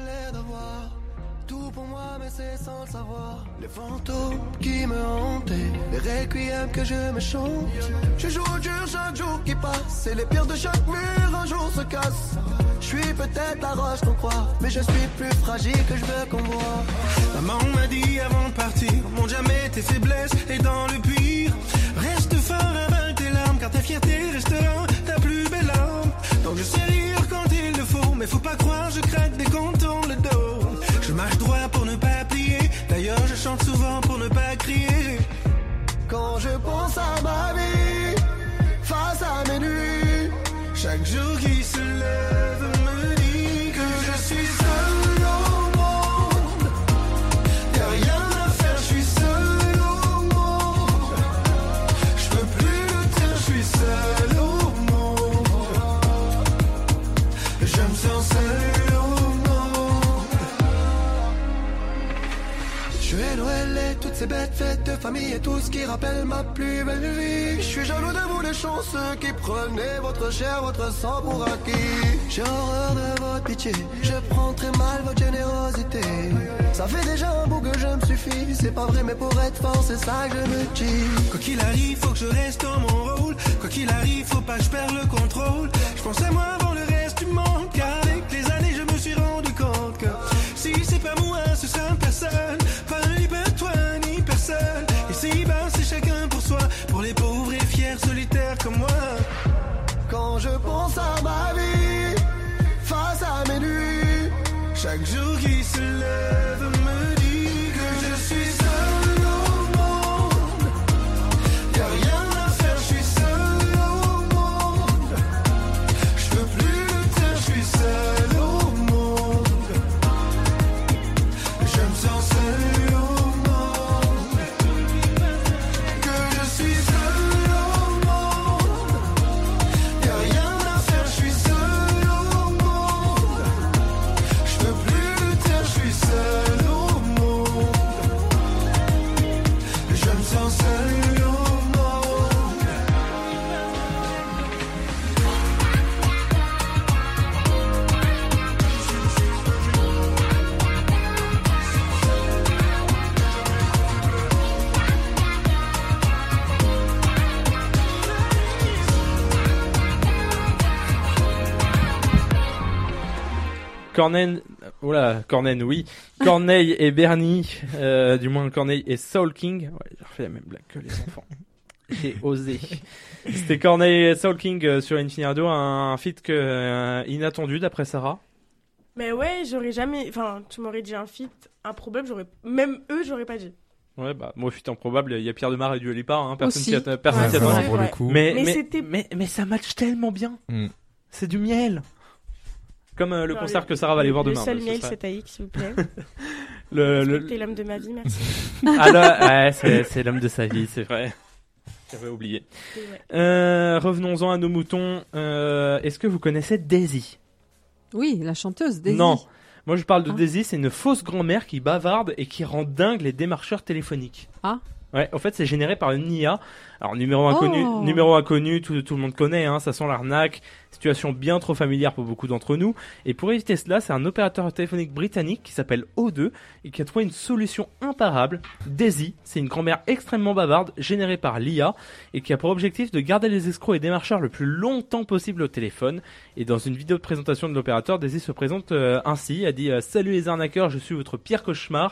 Tout pour moi, mais c'est sans le savoir. Les fantômes qui me hantaient, les requiems que je me chante. Je joue au dur chaque jour qui passe, et les pierres de chaque mur un jour se cassent. Je suis peut-être la roche qu'on croit, mais je suis plus fragile que je veux qu'on voit. Maman m'a dit avant de partir, montre jamais tes faiblesses, et dans le pire, reste fort avec tes larmes, car ta fierté restera ta plus belle arme. Donc je sais rire quand il le faut, mais faut pas croire, je craque dès qu'on tourne le dos. Je marche droit pour ne pas plier. D'ailleurs je chante souvent pour ne pas crier. Quand je pense à ma vie, face à mes nuits, chaque jour qui se lève me dit que je suis seul au monde. Y'a rien à faire, je suis seul au monde. Je peux plus le dire, je suis seul au monde. Je me sens seul. Noël et toutes ces bêtes fêtes de famille et tout ce qui rappelle ma plus belle vie. Je suis jaloux de vous les chanceux qui prenez votre chair, votre sang pour acquis. J'ai horreur de votre pitié, je prends très mal votre générosité. Ça fait déjà un bout que je me suffis, c'est pas vrai mais pour être fort c'est ça que je me dis. Quoi qu'il arrive faut que je reste dans mon rôle, quoi qu'il arrive faut pas que je perde le contrôle. Je pense à moi avant le reste du monde, car avec les années je me suis rendu compte que si c'est pas moi ce sera personne. Et si ben c'est chacun pour soi, pour les pauvres et fiers solitaires comme moi. Quand je pense à ma vie, face à mes nuits, chaque jour qui se lève me dit que je suis seul au monde. Y'a rien à faire, je suis seul au monde. Je peux plus le dire, je suis seul au monde. Je me sens seul.
Corneille et Bernie, du moins Corneille et Soul King. Ouais, j'ai refait la même blague que les enfants. J'ai osé. C'était Corneille et Soul King sur Infini Radio, un feat inattendu d'après Sarah.
Mais ouais, j'aurais jamais. Enfin, tu m'aurais dit un feat improbable, même eux, j'aurais pas dit.
Ouais, bah, moi, feat improbable, il y a Pierre Demar et Dua Lipa, hein, personne
s'y
attendait.
Pour le coup.
Mais ça match tellement bien. C'est du miel. Comme le concert que Sarah va aller voir demain.
Le seul miel, c'est Taïk, s'il vous plaît. T'es l'homme de ma vie, merci.
Ah là, ouais, c'est l'homme de sa vie, c'est vrai. J'avais oublié. Revenons-en à nos moutons. Est-ce que vous connaissez Daisy?
Oui, la chanteuse Daisy.
Non. Moi, je parle de Daisy, c'est une fausse grand-mère qui bavarde et qui rend dingue les démarcheurs téléphoniques.
Ah.
Ouais, en fait, c'est généré par une IA. Alors, numéro inconnu, tout le monde connaît, hein, ça sent l'arnaque. Situation bien trop familière pour beaucoup d'entre nous. Et pour éviter cela, c'est un opérateur téléphonique britannique qui s'appelle O2 et qui a trouvé une solution imparable. Daisy, c'est une grand-mère extrêmement bavarde, générée par l'IA et qui a pour objectif de garder les escrocs et démarcheurs le plus longtemps possible au téléphone. Et dans une vidéo de présentation de l'opérateur, Daisy se présente ainsi. Elle dit « Salut les arnaqueurs, je suis votre pire cauchemar.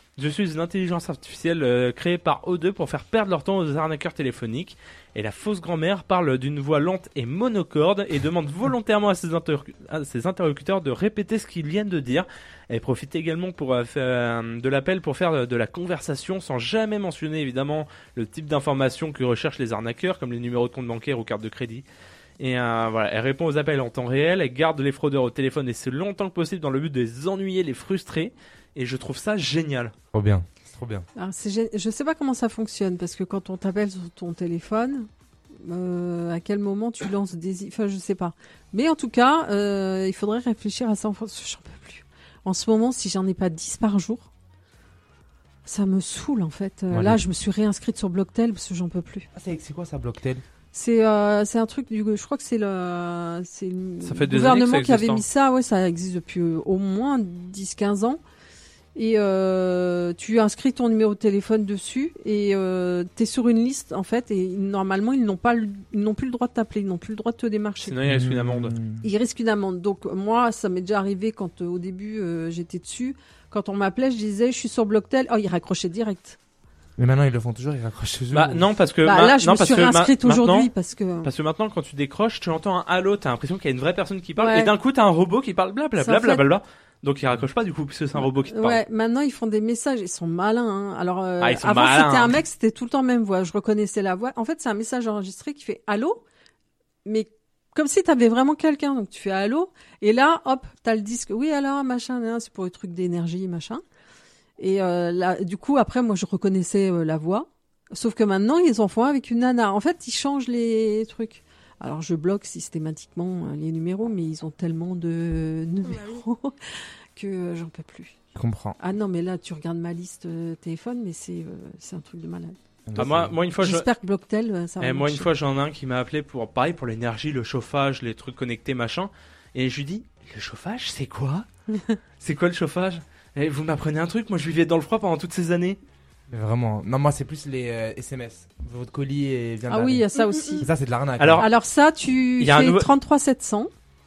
Je suis une intelligence artificielle créée par O2 pour faire perdre leur temps aux arnaqueurs téléphoniques. Et la fausse grand-mère parle d'une voix lente et monocorde et demande volontairement à ses interlocuteurs de répéter ce qu'ils viennent de dire. Elle profite également pour faire de l'appel pour faire de la conversation sans jamais mentionner évidemment le type d'informations que recherchent les arnaqueurs comme les numéros de compte bancaire ou carte de crédit. Et voilà, elle répond aux appels en temps réel, elle garde les fraudeurs au téléphone et si longtemps que possible dans le but de les ennuyer, les frustrer. Et je trouve ça génial.
Trop bien. Trop bien.
Alors, je sais pas comment ça fonctionne parce que quand on t'appelle sur ton téléphone, à quel moment tu lances des... Enfin, je sais pas. Mais en tout cas, il faudrait réfléchir à ça. J'en peux plus. En ce moment, si j'en ai pas 10 par jour, ça me saoule en fait. Là, je me suis réinscrite sur Blocktel parce que j'en peux plus.
Ah, c'est quoi ça, Blocktel ?
C'est un truc je crois que c'est le gouvernement qui avait mis ça. Ouais, ça existe depuis au moins 10-15 ans. Et tu inscris ton numéro de téléphone dessus et t'es sur une liste en fait et normalement ils n'ont plus le droit de t'appeler, ils n'ont plus le droit de te démarcher.
Sinon il risque une amende.
Ils risquent une amende. Donc moi ça m'est déjà arrivé quand au début j'étais dessus, quand on m'appelait je disais je suis sur Blocktel, ils raccrochaient direct.
Mais maintenant ils le font toujours, ils raccrochent toujours.
Bah non parce que
là je me suis réinscrite aujourd'hui parce que
maintenant quand tu décroches tu entends un allô, t'as l'impression qu'il y a une vraie personne qui parle et d'un coup t'as un robot qui parle blablabla. Donc ils raccrochent pas du coup puisque c'est un robot qui te parle.
Ouais, maintenant ils font des messages, ils sont malins. Hein. Alors
ils sont
avant
malins,
c'était un mec, c'était tout le temps même voix. Je reconnaissais la voix. En fait c'est un message enregistré qui fait allô, mais comme si t'avais vraiment quelqu'un. Donc tu fais allô et là hop t'as le disque. Oui alors machin, c'est pour les trucs d'énergie machin. Et là du coup après moi je reconnaissais la voix. Sauf que maintenant ils en font avec une nana. En fait ils changent les trucs. Alors je bloque systématiquement les numéros, mais ils ont tellement de numéros que j'en peux plus.
Je comprends.
Ah non, mais là tu regardes ma liste téléphone, mais c'est un truc de malade.
Moi une fois
j'espère que Blocktel ça va
moi une fois j'en ai un qui m'a appelé pour l'énergie, le chauffage, les trucs connectés machin, et je lui dis le chauffage c'est quoi? C'est quoi le chauffage? Et vous m'apprenez un truc, moi je vivais dans le froid pendant toutes ces années.
Mais vraiment, non moi c'est plus les SMS. Votre colis vient
oui, il y a ça aussi.
Ça c'est de l'arnaque.
Alors ça tu fais 33 700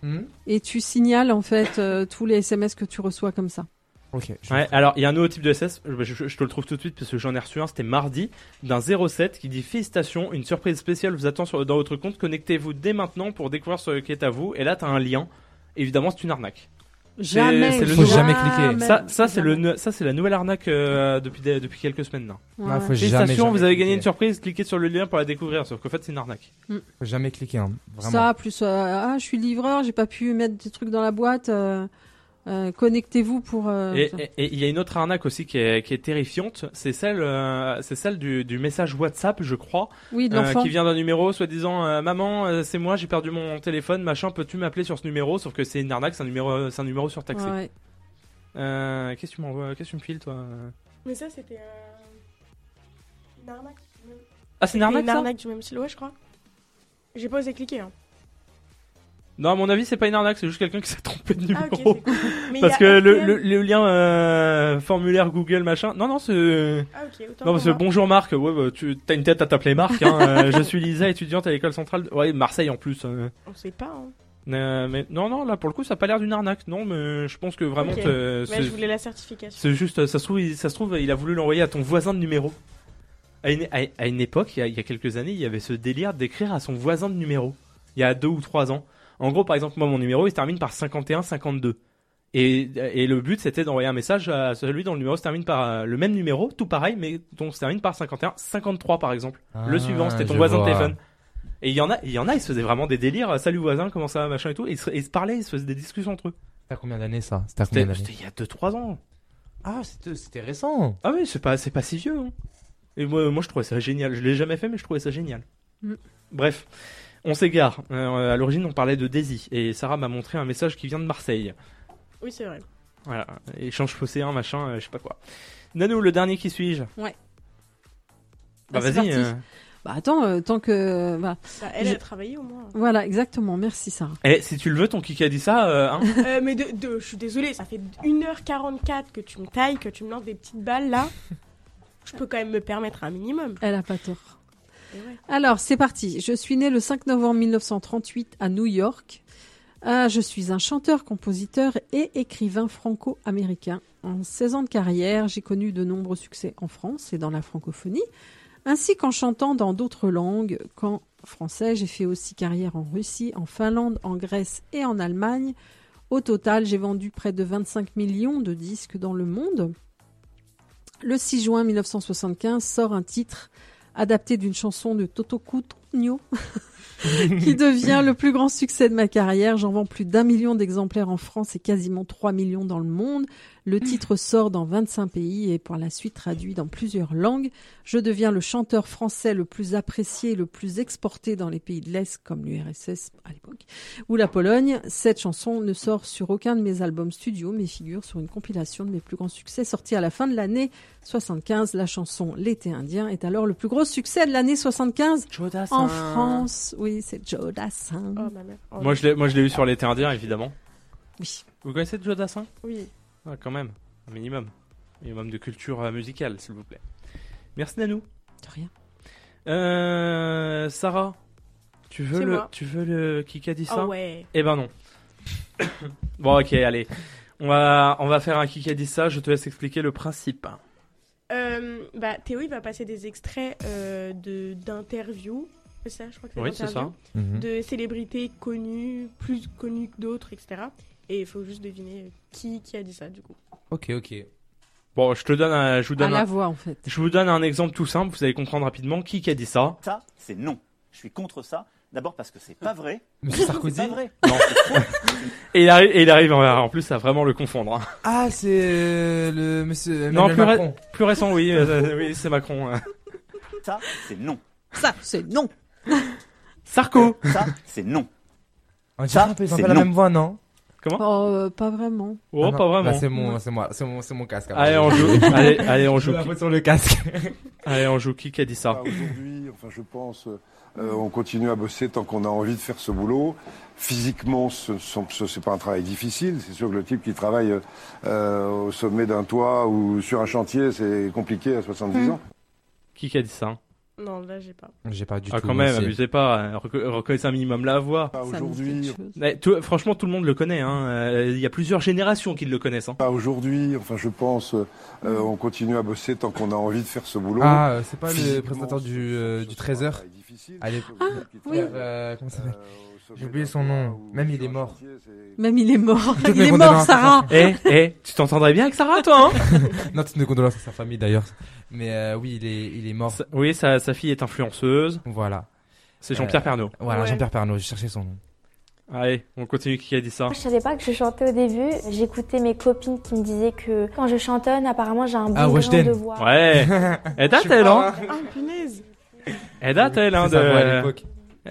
et tu signales en fait tous les SMS que tu reçois comme ça.
Ok. Ouais, alors il y a un nouveau type de SS, je te le trouve tout de suite parce que j'en ai reçu un, c'était mardi, d'un 07 qui dit félicitations, une surprise spéciale vous attend dans votre compte, connectez-vous dès maintenant pour découvrir ce qui est à vous, et là t'as un lien, évidemment c'est une arnaque.
Jamais.
Faut jamais cliquer.
Ça c'est la nouvelle arnaque depuis quelques semaines là.
Ouais.
Faut
félicitations,
jamais
vous avez gagné
cliquer.
une surprise, cliquez sur le lien pour la découvrir, sauf qu'en fait c'est une arnaque.
Faut jamais cliquer, hein. Vraiment.
Ça plus je suis livreur, j'ai pas pu mettre des trucs dans la boîte. Connectez-vous pour.
Et il y a une autre arnaque aussi qui est terrifiante, c'est celle du message WhatsApp, je crois,
oui, de l'enfant.
qui vient d'un numéro soi-disant maman, c'est moi, j'ai perdu mon téléphone, machin, peux-tu m'appeler sur ce numéro? Sauf que c'est une arnaque, c'est un numéro surtaxé.
Ouais.
Qu'est-ce que tu m'envoies, qu'est-ce que tu me files toi?
Mais ça c'était une arnaque.
Ah c'est une arnaque,
une arnaque du même style, ouais je crois. J'ai pas osé cliquer. Hein.
Non, à mon avis, c'est pas une arnaque, c'est juste quelqu'un qui s'est trompé de numéro.
Ah, okay, cool.
Parce que le lien formulaire Google machin. Non, c'est.
Ah, ok, autant.
Non, parce que bonjour Marc, ouais, bah, tu t'as une tête à t'appeler Marc. Hein, je suis Lisa, étudiante à l'école centrale. Ouais, Marseille en plus.
On sait pas. Hein.
Mais non, là pour le coup, ça a pas l'air d'une arnaque. Non, mais je pense que vraiment.
Okay. Je voulais la certification.
C'est juste, ça se trouve, il a voulu l'envoyer à ton voisin de numéro. À une époque, il y a quelques années, il y avait ce délire d'écrire à son voisin de numéro. Il y a 2 ou 3 ans. En gros, par exemple, moi, mon numéro, il se termine par 51-52. Et le but, c'était d'envoyer un message à celui dont le numéro se termine par le même numéro, tout pareil, mais dont se termine par 51-53, par exemple. Le suivant, c'était ton voisin de téléphone. Et il y en a, ils se faisaient vraiment des délires. Salut voisin, comment ça va, machin et tout. Et ils se parlaient, ils se faisaient des discussions entre eux.
C'était combien d'années, ça?
C'était il y a 2-3 ans.
Ah, c'était récent.
Ah oui, c'est pas si vieux, hein. Et moi, je trouvais ça génial. Je l'ai jamais fait, mais je trouvais ça génial. Bref. On s'égare. À l'origine, on parlait de Daisy. Et Sarah m'a montré un message qui vient de Marseille.
Oui, c'est vrai.
Voilà. Échange phocéen, machin, je sais pas quoi. Nanou, le dernier, qui suis-je?
Ouais.
Bah, vas-y.
Bah, attends, tant que.
Elle a travaillé au moins.
Voilà, exactement. Merci, Sarah.
Eh, si tu le veux, ton kiki a dit ça, hein.
Mais je suis désolée, ça fait 1h44 que tu me tailles, que tu me lances des petites balles là. Je peux quand même me permettre un minimum.
Elle a pas tort.
Ouais.
Alors, c'est parti. Je suis née le 5 novembre 1938 à New York. Je suis un chanteur, compositeur et écrivain franco-américain. En 16 ans de carrière, j'ai connu de nombreux succès en France et dans la francophonie, ainsi qu'en chantant dans d'autres langues qu'en français. J'ai fait aussi carrière en Russie, en Finlande, en Grèce et en Allemagne. Au total, j'ai vendu près de 25 millions de disques dans le monde. Le 6 juin 1975 sort un titre adapté d'une chanson de Toto Cutugno qui devient le plus grand succès de ma carrière. J'en vends plus d'1 million d'exemplaires en France et quasiment 3 millions dans le monde. Le titre sort dans 25 pays et par la suite traduit dans plusieurs langues. Je deviens le chanteur français le plus apprécié et le plus exporté dans les pays de l'Est, comme l'URSS à l'époque, ou la Pologne. Cette chanson ne sort sur aucun de mes albums studio, mais figure sur une compilation de mes plus grands succès sortis à la fin de l'année 75. La chanson L'été indien est alors le plus gros succès de l'année 75 en France. Oui, c'est Joe Dassin.
Oh, ma mère. Oh,
Moi, je l'ai eu sur l'été indien, évidemment.
Oui.
Vous connaissez Joe Dassin?
Oui.
Ah, quand même, un minimum. Minimum de culture musicale, s'il vous plaît. Merci Nanou.
De rien.
Sarah, tu veux le qui a dit ça?
Ah ouais.
Eh ben non. Bon, ok, allez. On va faire un qui a dit ça. Je te laisse expliquer le principe.
Théo, il va passer des extraits d'interviews. C'est ça, je crois que c'est
Oui,
d'interviews.
c'est ça.
De célébrités connues, plus connues que d'autres, etc. Et il faut juste deviner qui a dit ça, du coup.
Ok.
Bon, je vous donne
À la voix, en fait.
Je vous donne un exemple tout simple. Vous allez comprendre rapidement qui a dit ça.
Ça, c'est non. Je suis contre ça. D'abord parce que c'est pas vrai.
Monsieur Sarkozy?
C'est pas vrai.
Non. Et il arrive en plus à vraiment le confondre. Hein.
Ah, c'est le monsieur
Non,
Macron.
Plus récent, oui. Oui, c'est Macron.
Ça, c'est non.
Ça, c'est non.
Sarko.
Ça, c'est non.
On dirait un peu, ils ont pas la même voix, non?
Comment?
Pas vraiment.
Oh, pas vraiment.
Bah, c'est mon casque.
Allez, on joue. Allez, on joue.
Je la faute sur le casque.
Allez, on joue. Qui a dit ça?
Aujourd'hui, je pense, on continue à bosser tant qu'on a envie de faire ce boulot. Physiquement, c'est pas un travail difficile. C'est sûr que le type qui travaille au sommet d'un toit ou sur un chantier, c'est compliqué à 70 ans.
Qui a dit ça?
Non, là, j'ai pas.
J'ai pas du tout.
Quand même, abusez pas. Reconnaissez un minimum la voix.
Aujourd'hui.
Franchement, tout le monde le connaît. Il y a plusieurs générations qui le connaissent.
Aujourd'hui, je pense, on continue à bosser tant qu'on a envie de faire ce boulot.
Ah, c'est pas le présentateur du 13h? Allez,
oui.
Comment ça s'appelle? J'ai oublié son nom. Même il est mort.
Il est mort, Sarah.
Tu t'entendrais bien avec Sarah, toi, hein?
Non, toutes mes condoléances à sa famille d'ailleurs. Mais oui, il est mort.
Oui, sa fille est influenceuse.
Voilà.
C'est Jean-Pierre Pernaut.
Voilà, ouais. Jean-Pierre Pernaut, j'ai cherché son nom.
Allez, on continue. Qui a dit ça?
Je savais pas que je chantais au début. J'écoutais mes copines qui me disaient que quand je chantonne, apparemment j'ai un bon grain de voix.
Ouais. Elle date, elle, hein?
Ah, punaise.
Elle date, elle, hein,
de... sa voix à l'époque.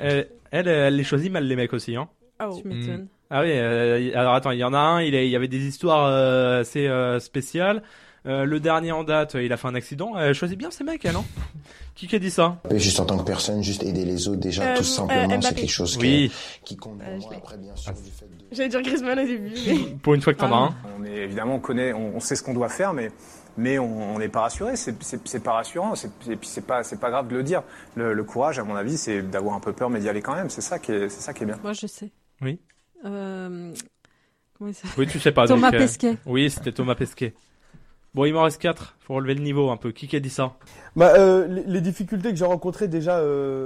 Elle les choisit mal, les mecs aussi, hein.
Oh.
Tu m'étonnes.
Ah oui, alors attends, il y en a un, il y avait des histoires assez spéciales. Le dernier en date, il a fait un accident. Elle choisit bien ces mecs, elle, hein. Qui a dit ça?
Juste en tant que personne, juste aider les autres, déjà, tout simplement, c'est quelque chose qui compte pour moi. Après, bien sûr, du fait de...
J'allais dire Griezmann au début. Mais...
Pour une fois que t'en as un.
Évidemment, on sait ce qu'on doit faire, mais on n'est pas rassuré. C'est pas rassurant. Et puis c'est pas grave de le dire. Le courage, à mon avis, c'est d'avoir un peu peur, mais d'y aller quand même. C'est ça qui est bien.
Moi, je sais.
Oui.
Comment il s'appelle?
Oui, tu sais pas.
Thomas Pesquet.
Oui, c'était Thomas Pesquet. Bon, il m'en reste 4. Faut relever le niveau un peu. Qui a dit ça?
Les difficultés que j'ai rencontrées déjà.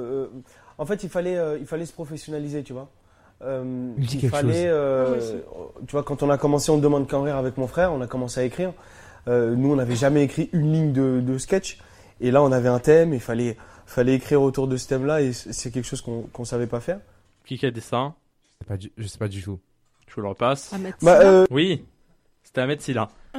En fait, il fallait se professionnaliser, tu vois. Il fallait, tu vois, quand on a commencé On ne demande qu'en rire avec mon frère, on a commencé à écrire. Nous, on n'avait jamais écrit une ligne de sketch. Et là, on avait un thème. Il fallait écrire autour de ce thème-là. Et c'est quelque chose qu'on savait pas faire.
Qui a dit ça?
Je sais pas du tout.
Je vous le repasse. Oui. C'était Ahmed Silla.
Hein?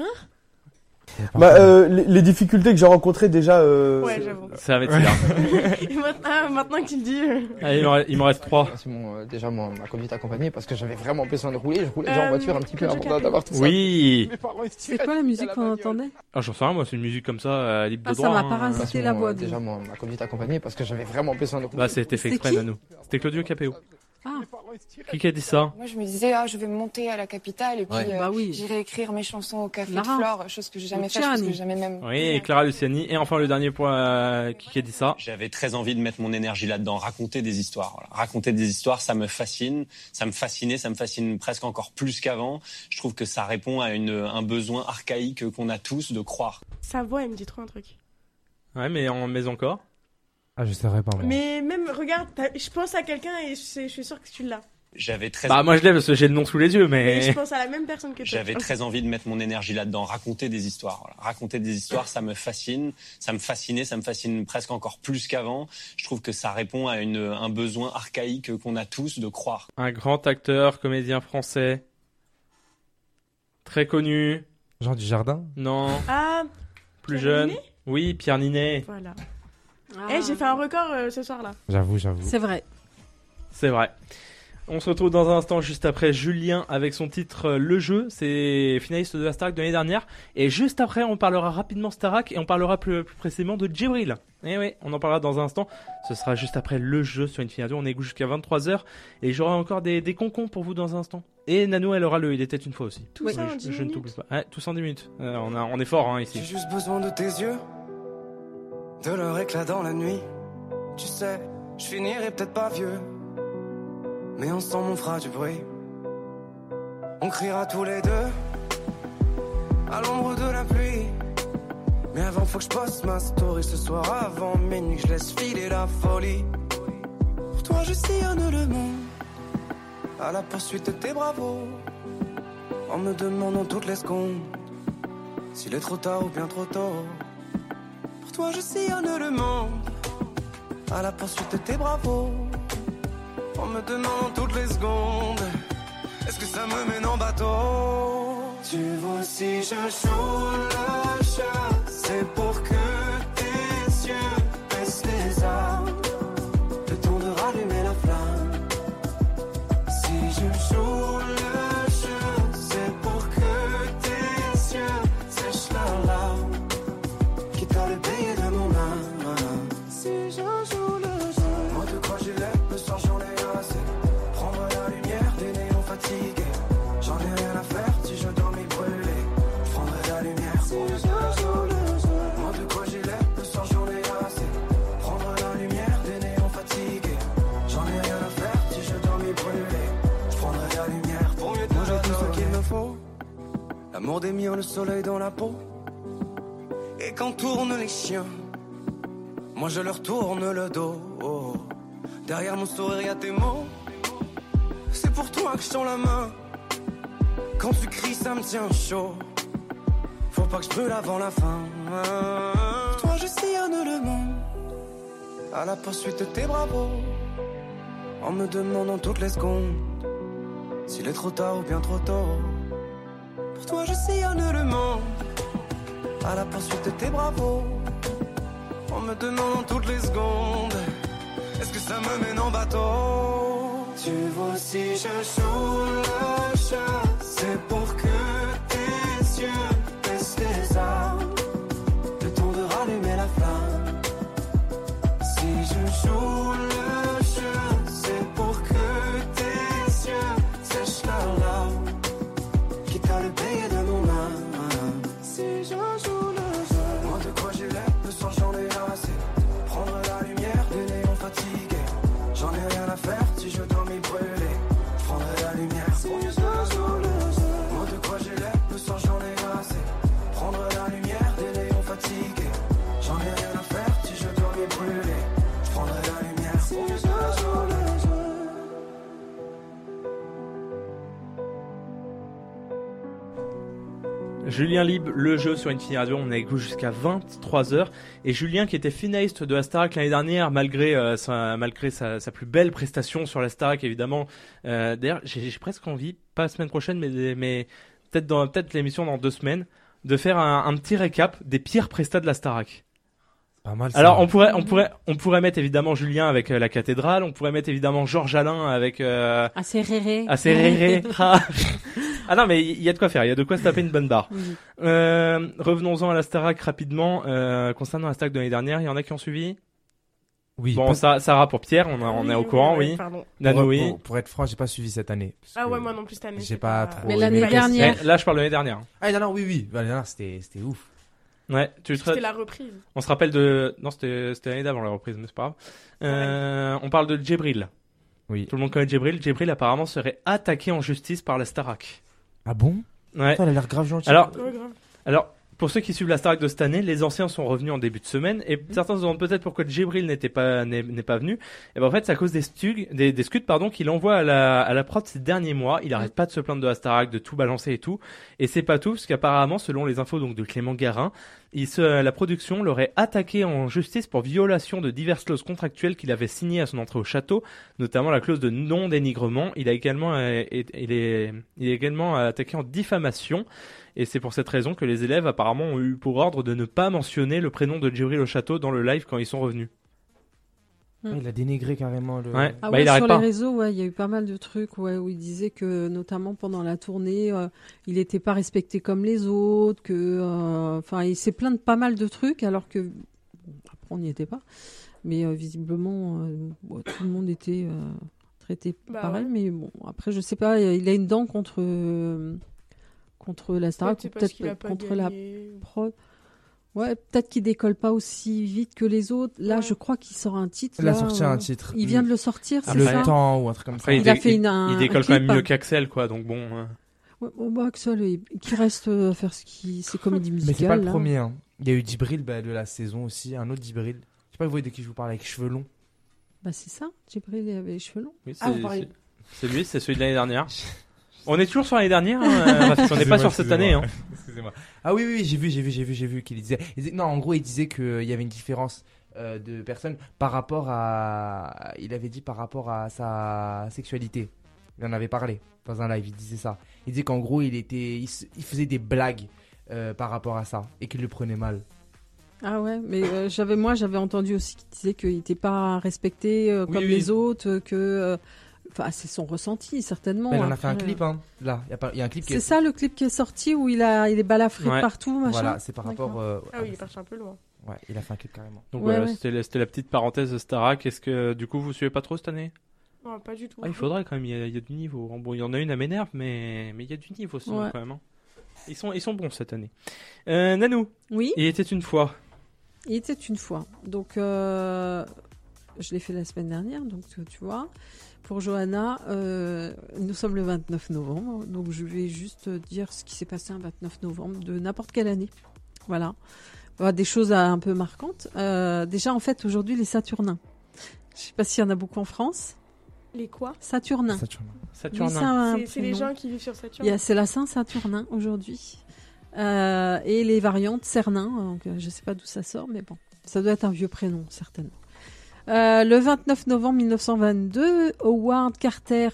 Les difficultés que j'ai rencontrées déjà.
Ouais, j'avoue.
C'est Ahmed Silla.
Maintenant qu'il le dit.
Allez, il me reste 3.
Déjà, ma conduite accompagnée parce que j'avais vraiment besoin de rouler. Je roulais déjà en voiture un petit peu avant d'avoir tout ça.
Oui.
C'est quoi la musique qu'on entendait?
Ah, j'en sais rien, moi, c'est une musique comme ça, libre de droit.
Ça m'a parasité la voix.
Déjà, ma conduite accompagnée parce que j'avais vraiment besoin de rouler.
Bah, c'était fait exprès, Nanou. C'était Claudio Capéo. Qui a dit ça?
Moi, je me disais, je vais monter à la capitale et puis j'irai écrire mes chansons au Café de Flore, chose que j'ai jamais faite, chose que j'ai jamais même...
Oui, et Clara Luciani. Et enfin, le dernier point, qui a dit ça?
J'avais très envie de mettre mon énergie là-dedans, raconter des histoires. Voilà. Raconter des histoires, ça me fascine. Ça me fascine presque encore plus qu'avant. Je trouve que ça répond à un besoin archaïque qu'on a tous de croire.
Sa voix, elle me dit trop un truc.
Ouais, mais encore.
Ah, je saurais pas moi.
Mais même, regarde, je pense à quelqu'un et je suis sûre que tu l'as.
J'avais très...
Bah, moi je l'ai parce que j'ai le nom sous les yeux, mais...
je pense à la même personne que toi.
J'avais très envie de mettre mon énergie là-dedans, raconter des histoires. Voilà. Raconter des histoires, ça me fascine. Ça me fascine presque encore plus qu'avant. Je trouve que ça répond à un besoin archaïque qu'on a tous de croire.
Un grand acteur, comédien français. Très connu.
Jean Dujardin?
Non.
Ah,
plus
Pierre
jeune.
Ninet.
Oui, Pierre Ninet.
Voilà. J'ai fait un record ce soir-là.
J'avoue.
C'est vrai.
C'est vrai. On se retrouve dans un instant juste après Julien avec son titre Le Jeu. C'est finaliste de la Starac de l'année dernière. Et juste après, on parlera rapidement Starac et on parlera plus précisément de Djibril. Et oui, on en parlera dans un instant. Ce sera juste après Le Jeu sur Infini Radio. On est jusqu'à 23h. Et j'aurai encore des concons pour vous dans un instant. Et Nanou, elle aura Il était une fois aussi.
Tout ça en 10
je ne
minutes.
t'oublie pas. Ouais, tout ça en 10 minutes. On est fort ici.
J'ai juste besoin de tes yeux, de leur éclat dans la nuit. Tu sais, je finirai peut-être pas vieux, mais ensemble on fera du bruit. On criera tous les deux à l'ombre de la pluie. Mais avant faut que je poste ma story ce soir avant minuit, je laisse filer la folie. Pour toi je sillonne le monde à la poursuite de tes bravos, en me demandant toutes les secondes s'il est trop tard ou bien trop tôt. Pour toi je sillonne le monde à la poursuite de tes bravos, en me demandant toutes les secondes est-ce que ça me mène en bateau. Tu vois si je joue le jeu, c'est pour que tes yeux baissent les armes, le temps de rallumer la flamme. Si je joue le jeu, c'est pour que tes yeux sèchent leurs larmes, quitte à le payer de mon âme. Si je joue le jeu, moi de quoi j'ai l'air, le soir j'en ai assez. Prendre la lumière des néons fatigués, j'en ai rien à faire si je dois m'y brûler. Je prendrai la lumière si je joue le jeu. Moi de quoi j'ai l'air, le soir j'en ai assez. Prendre la lumière des néons fatigués, j'en ai rien à faire si je dois m'y brûler. Je prendrai la lumière pour mieux te moi j'ai tout ce qu'il me faut, l'amour des miens, le soleil dans la peau. Et quand tournent les chiens, moi je leur tourne le dos. Derrière mon sourire y'a tes mots, c'est pour toi que je tends la main. Quand tu cries ça me tient chaud, faut pas que je brûle avant la fin. Pour toi je sillonne le monde à la poursuite de tes bravos, en me demandant toutes les secondes s'il est trop tard ou bien trop tôt. Pour toi je sillonne le monde à la poursuite de tes bravos, en me demandant toutes les secondes est-ce que ça me mène en bateau. Tu vois si je joue le jeu, c'est pour que tes yeux baissent les armes, le temps de rallumer la flamme. Si je joue le jeu, c'est pour que tes yeux sèchent leurs larmes, quitte à le payer de mon âme. Si je joue le jeu, moi de quoi j'ai l'air, le soir j'en ai assez. Prendre la lumière des néons fatigués, j'en ai rien à faire si je dois m'y brûler. Je prendrai la lumière si je joue le jeu. Moi de quoi j'ai l'air, le soir j'en ai assez. Prendre la lumière des néons fatigués, j'en ai rien à faire si je dois m'y brûler. Je prendrai la lumière si je joue le jeu.
Julien Libre, Le Jeu sur Infini Radio, on est avec vous jusqu'à 23h. Et Julien qui était finaliste de la Starac l'année dernière, malgré sa plus belle prestation sur la Starac évidemment. D'ailleurs, j'ai presque envie, pas la semaine prochaine, mais peut-être l'émission dans 2 semaines, de faire un petit récap des pires prestats de la Starac.
Pas mal, ça.
Alors on pourrait mettre évidemment Julien avec la cathédrale, on pourrait mettre évidemment Georges Alain avec
Acerréré.
Ah non mais il y a de quoi faire, il y a de quoi se taper une bonne barre.
Oui.
Revenons-en à la Starac rapidement. Concernant la Starac de l'année dernière, il y en a qui ont suivi?
Oui.
Bon, Sarah pour Pierre, on est au courant, oui.
Nano, oui. Pour être franc, j'ai pas suivi cette année.
Ah ouais, moi non plus cette année.
J'ai pas trop.
Mais l'année dernière.
Là, je parle de l'année dernière.
Ah non, oui. L'année dernière, c'était ouf.
Ouais,
c'était la reprise.
On se rappelle non, c'était l'année d'avant la reprise, mais c'est pas grave. On parle de Djibril.
Oui.
Tout le monde connaît Djibril. Djibril apparemment serait attaqué en justice par la Starac.
Ah bon?
Ouais.
Putain, elle a l'air grave gentille.
Alors, pour ceux qui suivent la Starac de cette année, les anciens sont revenus en début de semaine et certains se demandent peut-être pourquoi Djibril n'est pas venu. Et ben en fait, c'est à cause des scuds qu'il envoie à la prod ces derniers mois. Il arrête pas de se plaindre de la Starac, de tout balancer et tout. Et c'est pas tout, parce qu'apparemment, selon les infos donc de Clément Garin, la production l'aurait attaqué en justice pour violation de diverses clauses contractuelles qu'il avait signées à son entrée au château, notamment la clause de non-dénigrement. Il est également attaqué en diffamation. Et c'est pour cette raison que les élèves apparemment ont eu pour ordre de ne pas mentionner le prénom de Djibril au château dans le live quand ils sont revenus.
Il a dénigré carrément le...
Ouais.
Ah ouais, sur les réseaux, il y a eu pas mal de trucs où il disait que notamment pendant la tournée, il n'était pas respecté comme les autres, il s'est plaint de pas mal de trucs alors que après on n'y était pas. Mais visiblement tout le monde était traité pareil. Ouais. Mais bon, après je sais pas, il a une dent contre la Starac, peut-être contre la prod. Ouais, peut-être qu'il décolle pas aussi vite que les autres. Là, je crois qu'il sort un titre.
Il a sorti un titre.
Il vient de le sortir, c'est
ça.
Le
temps ou un truc comme ça.
Il décolle quand même mieux qu'Axel, quoi. Donc bon.
Ouais, Axel, qui reste à faire ses comédies musicales.
Mais c'est pas le premier. Hein. Il y a eu Djibril de la saison aussi, un autre Djibril. Je sais pas, vous voyez de qui je vous parle avec cheveux longs.
Bah c'est ça, Djibril avait les cheveux longs.
Oui, c'est lui, c'est celui de l'année dernière. On est toujours sur l'année dernière, on n'est pas sur cette année. Hein.
Excusez-moi. Ah oui, j'ai vu qu'il disait. Non, en gros, il disait qu'il y avait une différence de personnes par rapport à. Il avait dit par rapport à sa sexualité. Il en avait parlé dans un live, il disait ça. Il disait qu'en gros, il faisait des blagues par rapport à ça et qu'il le prenait mal.
Ah ouais, mais j'avais entendu aussi qu'il disait qu'il n'était pas respecté comme les autres, que. Enfin, c'est son ressenti, certainement.
Il en a fait un clip, hein. Là, il y a un clip
c'est ça le clip qui est sorti où il est balafré partout, machin.
Voilà, c'est par rapport.
Ah oui, il est parti un peu loin.
Ouais, il a fait un clip carrément.
Donc c'était la petite parenthèse de Starac. Est-ce que du coup vous suivez pas trop cette année?
Non, pas du tout.
Il faudrait quand même, il y a du niveau. Bon, il y en a une à m'énerve, mais il y a du niveau quand même. Hein. Ils sont bons cette année. Nanou.
Oui.
Il était une fois.
Donc je l'ai fait la semaine dernière, donc tu vois. Pour Johanna, nous sommes le 29 novembre, donc je vais juste dire ce qui s'est passé un 29 novembre de n'importe quelle année. Voilà. Des choses un peu marquantes. Déjà, en fait, aujourd'hui, les Saturnins. Je ne sais pas s'il y en a beaucoup en France.
Les quoi?
Saturnins.
Oui, c'est les gens qui vivent sur Saturne.
C'est la Saint-Saturnin aujourd'hui. Et les variantes Cernin, donc, je ne sais pas d'où ça sort, mais bon, ça doit être un vieux prénom, certainement. Le 29 novembre 1922, Howard Carter,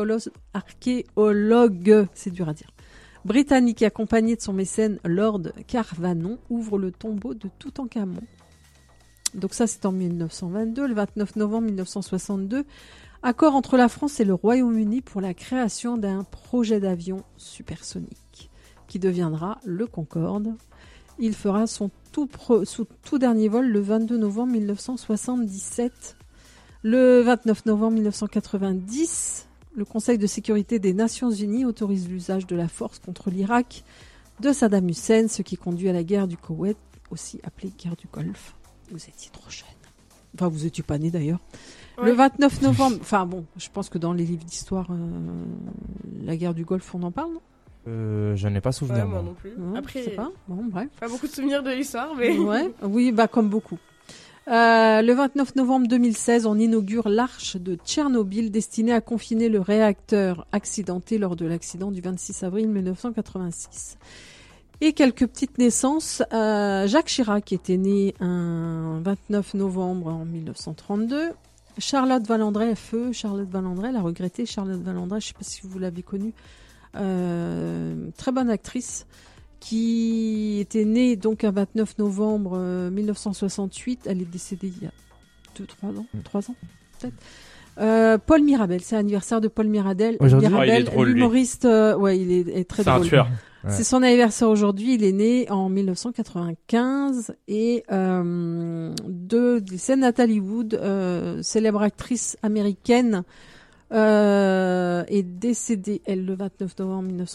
archéologue, c'est dur à dire, britannique, accompagné de son mécène Lord Carvanon, ouvre le tombeau de Toutankhamon. Donc ça, c'est en 1922. Le 29 novembre 1962, accord entre la France et le Royaume-Uni pour la création d'un projet d'avion supersonique qui deviendra le Concorde. Il fera son tout dernier vol le 22 novembre 1977. Le 29 novembre 1990, le Conseil de sécurité des Nations Unies autorise l'usage de la force contre l'Irak de Saddam Hussein, ce qui conduit à la guerre du Koweït, aussi appelée guerre du Golfe. Vous étiez trop jeune. Enfin, vous étiez pas né d'ailleurs. Ouais. Le 29 novembre... Enfin bon, je pense que dans les livres d'histoire, la guerre du Golfe, on en parle, non ?
J'en ai pas souvenir.
Ouais, moi non plus. Après,
je sais pas. Bon, bref.
Pas beaucoup de souvenirs de l'histoire, mais.
Ouais. Oui, comme beaucoup. Le 29 novembre 2016, on inaugure l'arche de Tchernobyl destinée à confiner le réacteur accidenté lors de l'accident du 26 avril 1986. Et quelques petites naissances. Jacques Chirac était né un 29 novembre en 1932. Charlotte Valandrey, la regrettée Charlotte Valandrey, je ne sais pas si vous l'avez connue. Très bonne actrice qui était née donc un 29 novembre 1968. Elle est décédée il y a 3 ans peut-être. Paul Mirabel, c'est l'anniversaire de Paul Mirabel.
Aujourd'hui, il est drôle,
l'humoriste, il est très drôle.
C'est un tueur.
Ouais. C'est son anniversaire aujourd'hui. Il est né en 1995 et des scènes Nathalie Wood, célèbre actrice américaine, est décédée elle le 29 novembre 1995.